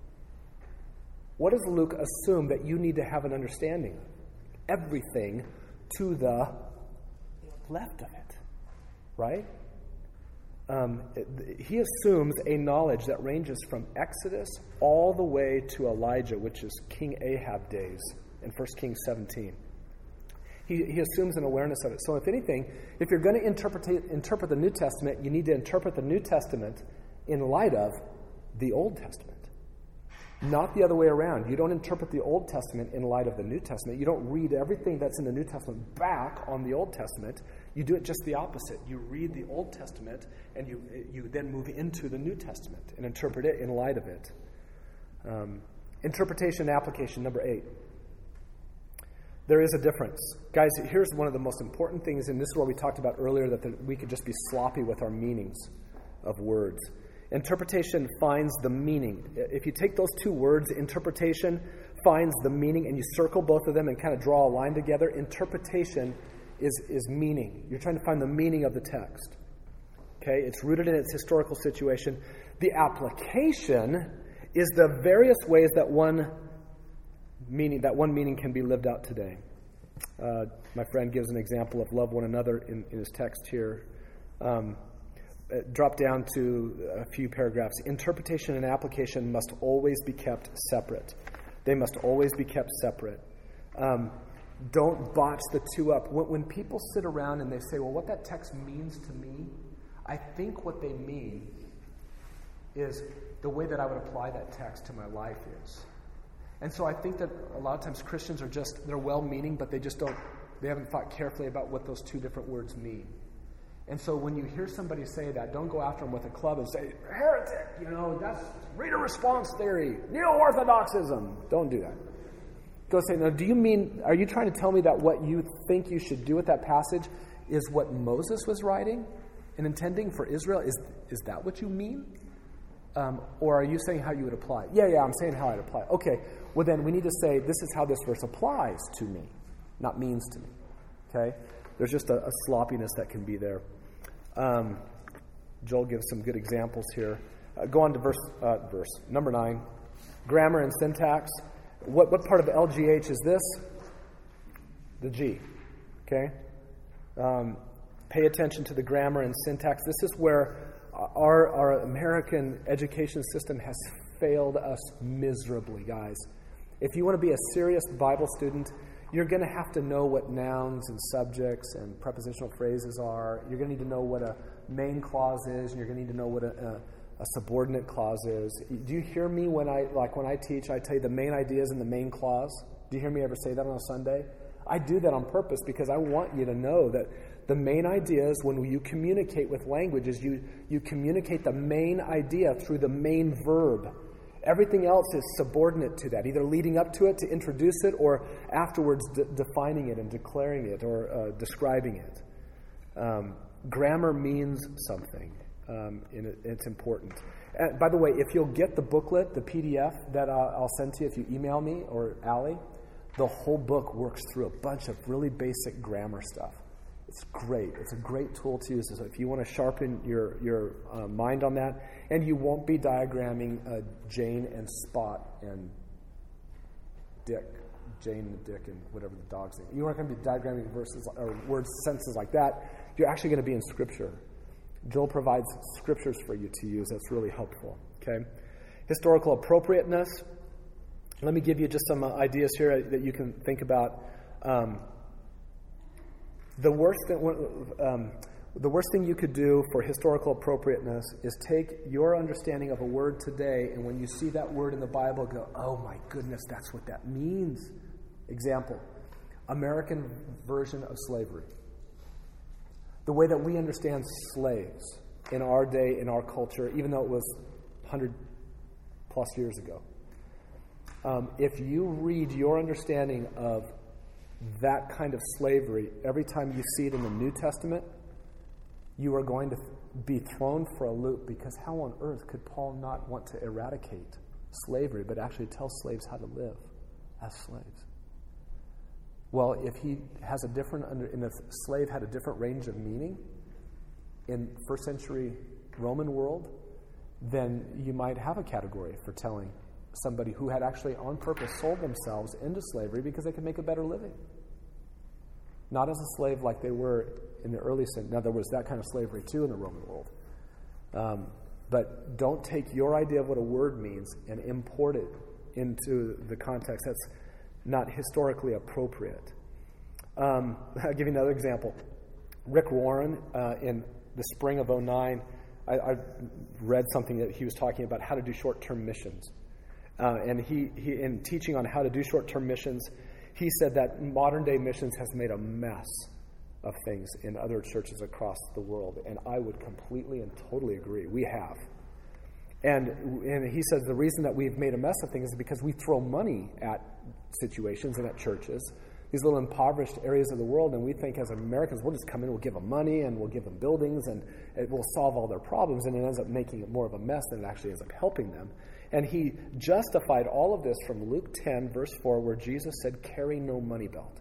What does Luke assume that you need to have an understanding of? Everything to the left of it, right? Um, he assumes a knowledge that ranges from Exodus all the way to Elijah, which is King Ahab days in First Kings seventeen. He, he assumes an awareness of it. So if anything, if you're going to interpret, interpret the New Testament, you need to interpret the New Testament in light of the Old Testament. Not the other way around. You don't interpret the Old Testament in light of the New Testament. You don't read everything that's in the New Testament back on the Old Testament. You do it just the opposite. You read the Old Testament and you you then move into the New Testament and interpret it in light of it. Um, interpretation and application, number eight. There is a difference. Guys, here's one of the most important things, and this is what we talked about earlier, that the, we could just be sloppy with our meanings of words. Interpretation finds the meaning. If you take those two words, interpretation finds the meaning, and you circle both of them and kind of draw a line together, interpretation is, is meaning. You're trying to find the meaning of the text. Okay? It's rooted in its historical situation. The application is the various ways that one meaning that one meaning can be lived out today. Uh, my friend gives an example of love one another in, in his text here. Um, drop down to a few paragraphs. Interpretation and application must always be kept separate. They must always be kept separate. Um, don't botch the two up. When, when people sit around and they say, well, what that text means to me, I think what they mean is the way that I would apply that text to my life is. And so I think that a lot of times Christians are just, they're well-meaning, but they just don't, they haven't thought carefully about what those two different words mean. And so when you hear somebody say that, don't go after them with a club and say, heretic, you know, that's reader response theory, neo-orthodoxism. Don't do that. Go say, no, do you mean, are you trying to tell me that what you think you should do with that passage is what Moses was writing and intending for Israel? Is, is that what you mean? Um, or are you saying how you would apply it? Yeah, yeah, I'm saying how I'd apply it. Okay, well then we need to say this is how this verse applies to me, not means to me. Okay? There's just a, a sloppiness that can be there. Um, Joel gives some good examples here. Uh, go on to verse uh, verse number nine. Grammar and syntax. What what part of L G H is this? The G. Okay? Um, pay attention to the grammar and syntax. This is where Our, our American education system has failed us miserably, guys. If you want to be a serious Bible student, you're going to have to know what nouns and subjects and prepositional phrases are. You're going to need to know what a main clause is, and you're going to need to know what a, a, a subordinate clause is. Do you hear me when I, like when I teach, I tell you the main idea is in the main clause? Do you hear me ever say that on a Sunday? I do that on purpose because I want you to know that the main idea is when you communicate with language is you, you communicate the main idea through the main verb. Everything else is subordinate to that, either leading up to it to introduce it or afterwards de- defining it and declaring it or uh, describing it. Um, grammar means something, um, and it, it's important. And by the way, if you'll get the booklet, the P D F that uh, I'll send to you if you email me or Allie, the whole book works through a bunch of really basic grammar stuff. It's great. It's a great tool to use. So if you want to sharpen your, your uh, mind on that, and you won't be diagramming uh, Jane and Spot and Dick, Jane and Dick and whatever the dog's name. You aren't going to be diagramming verses or words, sentences like that. You're actually going to be in Scripture. Joel provides scriptures for you to use. That's really helpful. Okay, historical appropriateness. Let me give you just some uh, ideas here that you can think about. Um, The worst, thing, um, the worst thing you could do for historical appropriateness is take your understanding of a word today, and when you see that word in the Bible, go, oh my goodness, that's what that means. Example, American version of slavery. The way that we understand slaves in our day, in our culture, even though it was one hundred plus years ago. Um, if you read your understanding of that kind of slavery, every time you see it in the New Testament, you are going to be thrown for a loop, because how on earth could Paul not want to eradicate slavery, but actually tell slaves how to live as slaves? Well, if he has a different, and if slave had a different range of meaning in first century Roman world, then you might have a category for telling somebody who had actually on purpose sold themselves into slavery because they could make a better living. Not as a slave like they were in the early century. Now, there was that kind of slavery too in the Roman world. Um, but don't take your idea of what a word means and import it into the context. That's not historically appropriate. Um, I'll give you another example. Rick Warren, uh, in the spring of oh nine, I, I read something that he was talking about how to do short-term missions. Uh, and he, he, in teaching on how to do short-term missions, he said that modern-day missions has made a mess of things in other churches across the world. And I would completely and totally agree. We have. And, and he says the reason that we've made a mess of things is because we throw money at situations and at churches, these little impoverished areas of the world, and we think as Americans, we'll just come in, we'll give them money, and we'll give them buildings, and it will solve all their problems, and it ends up making it more of a mess than it actually ends up helping them. And he justified all of this from Luke ten, verse four, where Jesus said, carry no money belt.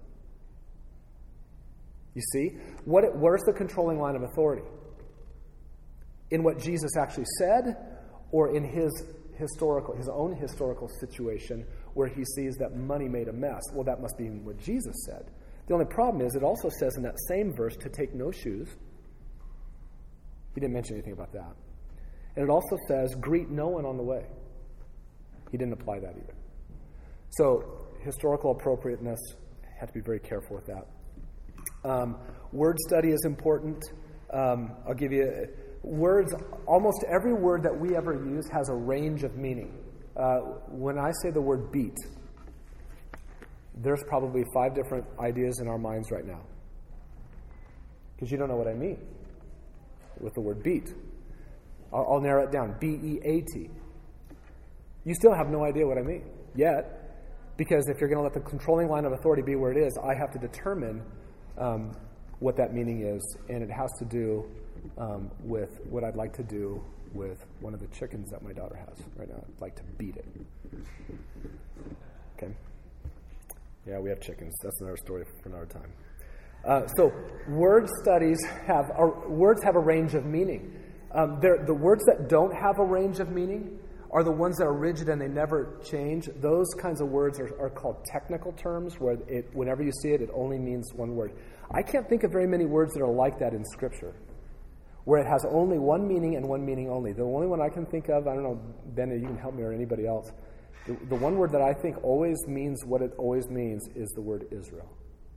You see? What, where's the controlling line of authority? In what Jesus actually said, or in his historical, his own historical situation where he sees that money made a mess? Well, that must be what Jesus said. The only problem is it also says in that same verse to take no shoes. He didn't mention anything about that. And it also says greet no one on the way. He didn't apply that either. So historical appropriateness, have to be very careful with that. Um, word study is important. Um, I'll give you words. Almost every word that we ever use has a range of meaning. Uh, when I say the word beat, there's probably five different ideas in our minds right now, because you don't know what I mean with the word beat. I'll, I'll narrow it down. B E A T. You still have no idea what I mean yet, because if you're going to let the controlling line of authority be where it is, I have to determine um, what that meaning is, and it has to do um, with what I'd like to do with one of the chickens that my daughter has right now. I'd like to beat it. Okay? Yeah, we have chickens. That's another story for another time. Uh, so word studies have, a, words have a range of meaning. Um, the words that don't have a range of meaning are the ones that are rigid and they never change. Those kinds of words are, are called technical terms, where it, whenever you see it, it only means one word. I can't think of very many words that are like that in Scripture, where it has only one meaning and one meaning only. The only one I can think of, I don't know, Ben, you can help me or anybody else, the, the one word that I think always means what it always means is the word Israel.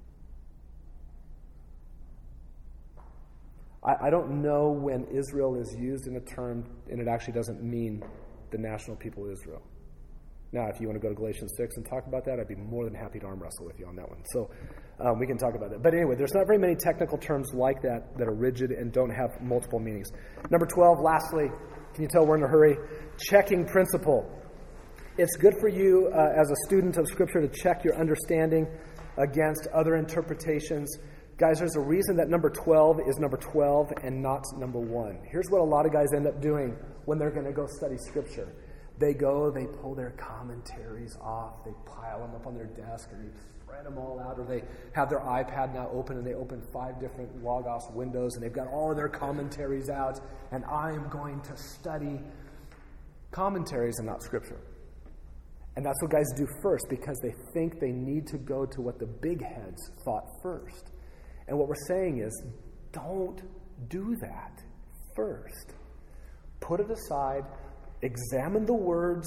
I, I don't know when Israel is used in a term and it actually doesn't mean the national people of Israel. Now, if you want to go to Galatians six and talk about that, I'd be more than happy to arm wrestle with you on that one. So um, we can talk about that. But anyway, there's not very many technical terms like that that are rigid and don't have multiple meanings. Number twelve, lastly, can you tell we're in a hurry? Checking principle. it's good for you uh, as a student of Scripture to check your understanding against other interpretations. Guys, there's a reason that number twelve is number twelve and not number one. Here's what a lot of guys end up doing when they're going to go study Scripture. They go, they pull their commentaries off, they pile them up on their desk, and they spread them all out, or they have their iPad now open, and they open five different Logos windows, and they've got all of their commentaries out, and I am going to study commentaries and not Scripture. And that's what guys do first, because they think they need to go to what the big heads thought first. And what we're saying is, don't do that first. Put it aside. Examine the words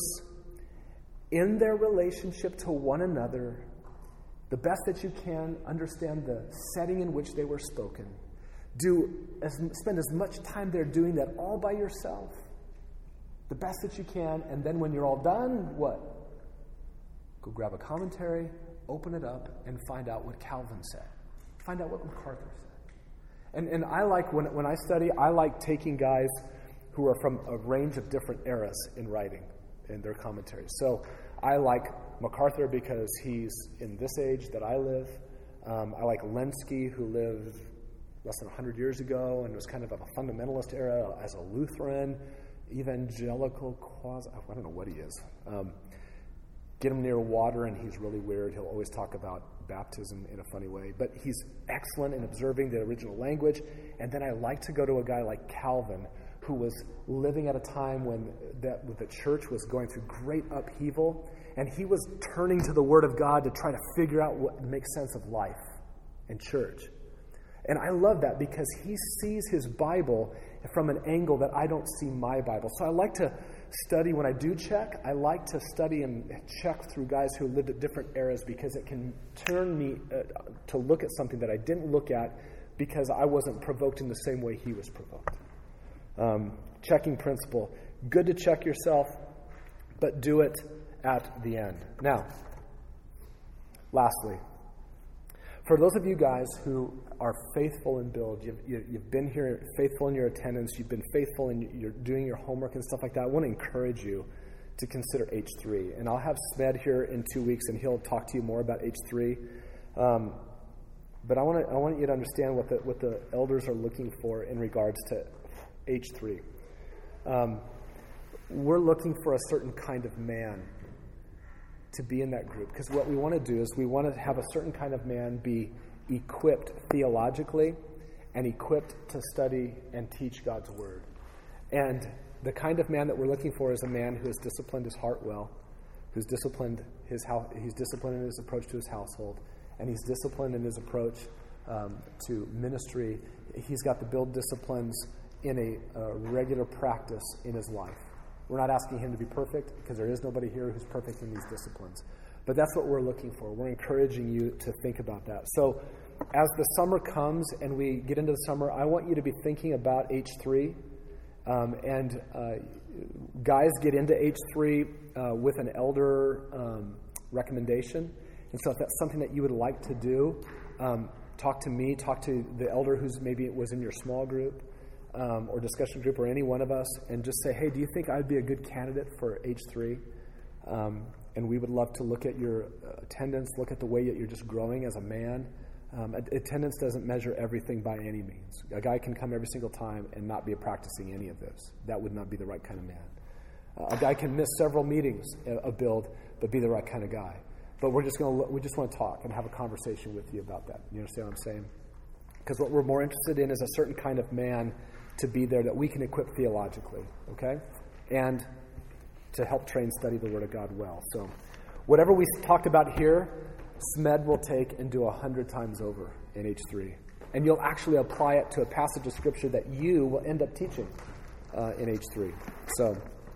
in their relationship to one another, the best that you can. Understand the setting in which they were spoken. Do as, spend as much time there doing that all by yourself, the best that you can. And then when you're all done, what? Go grab a commentary, open it up, and find out what Calvin said. Find out what MacArthur said. And and I like, when when I study, I like taking guys who are from a range of different eras in writing, in their commentaries. So I like MacArthur because he's in this age that I live. Um, I like Lenski, who lived less than one hundred years ago and was kind of of a fundamentalist era as a Lutheran, evangelical, quasi, I don't know what he is. Um, get him near water and he's really weird. He'll always talk about baptism in a funny way. But he's excellent in observing the original language. And then I like to go to a guy like Calvin, who was living at a time when that, the church was going through great upheaval, and he was turning to the Word of God to try to figure out what makes sense of life and church. And I love that because he sees his Bible from an angle that I don't see my Bible. So I like to study, when I do check, I like to study and check through guys who lived at different eras, because it can turn me uh, to look at something that I didn't look at because I wasn't provoked in the same way he was provoked. Um, checking principle. Good to check yourself, but do it at the end. Now, lastly, for those of you guys who are faithful in Build, you've, you've been here faithful in your attendance, you've been faithful in your doing your homework and stuff like that, I want to encourage you to consider H three. And I'll have Smed here in two weeks, and he'll talk to you more about H three. Um, but I want to I want you to understand what the what the elders are looking for in regards to H three. Um, we're looking for a certain kind of man to be in that group, because what we want to do is we want to have a certain kind of man be equipped theologically and equipped to study and teach God's Word. And the kind of man that we're looking for is a man who has disciplined his heart well, who's disciplined his house, he's disciplined in his approach to his household, and he's disciplined in his approach um, to ministry. He's got the Build disciplines in a uh, regular practice in his life. We're not asking him to be perfect, because there is nobody here who's perfect in these disciplines. But that's what we're looking for. We're encouraging you to think about that. So as the summer comes and we get into the summer, I want you to be thinking about H three. Um, and uh, guys get into H three uh, with an elder um, recommendation. And so if that's something that you would like to do, um, talk to me, talk to the elder who's maybe was in your small group um, or discussion group, or any one of us, and just say, hey, do you think I'd be a good candidate for H three? Um, and we would love to look at your attendance, look at the way that you're just growing as a man. Um, attendance doesn't measure everything by any means. A guy can come every single time and not be practicing any of this. That would not be the right kind of man. Uh, a guy can miss several meetings of Build, but be the right kind of guy. But we're just going to we just want to talk and have a conversation with you about that. You understand what I'm saying? Because what we're more interested in is a certain kind of man to be there that we can equip theologically, okay? And to help train study the Word of God well. So whatever we talked about here, Smed will take and do a hundred times over in H three. And you'll actually apply it to a passage of Scripture that you will end up teaching uh, in H three. So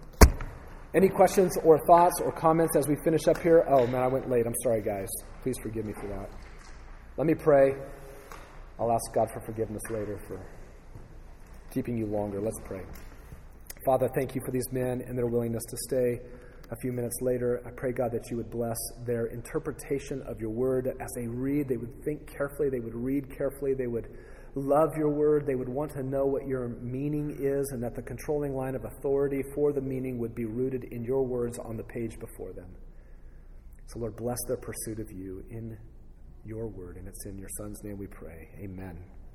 any questions or thoughts or comments as we finish up here? Oh, man, I went late. I'm sorry, guys. Please forgive me for that. Let me pray. I'll ask God for forgiveness later for keeping you longer. Let's pray. Father, thank you for these men and their willingness to stay a few minutes later. I pray, God, that you would bless their interpretation of your word. As they read, they would think carefully, they would read carefully, they would love your word. They would want to know what your meaning is, and that the controlling line of authority for the meaning would be rooted in your words on the page before them. So, Lord, bless their pursuit of you in your word, and it's in your Son's name we pray. Amen.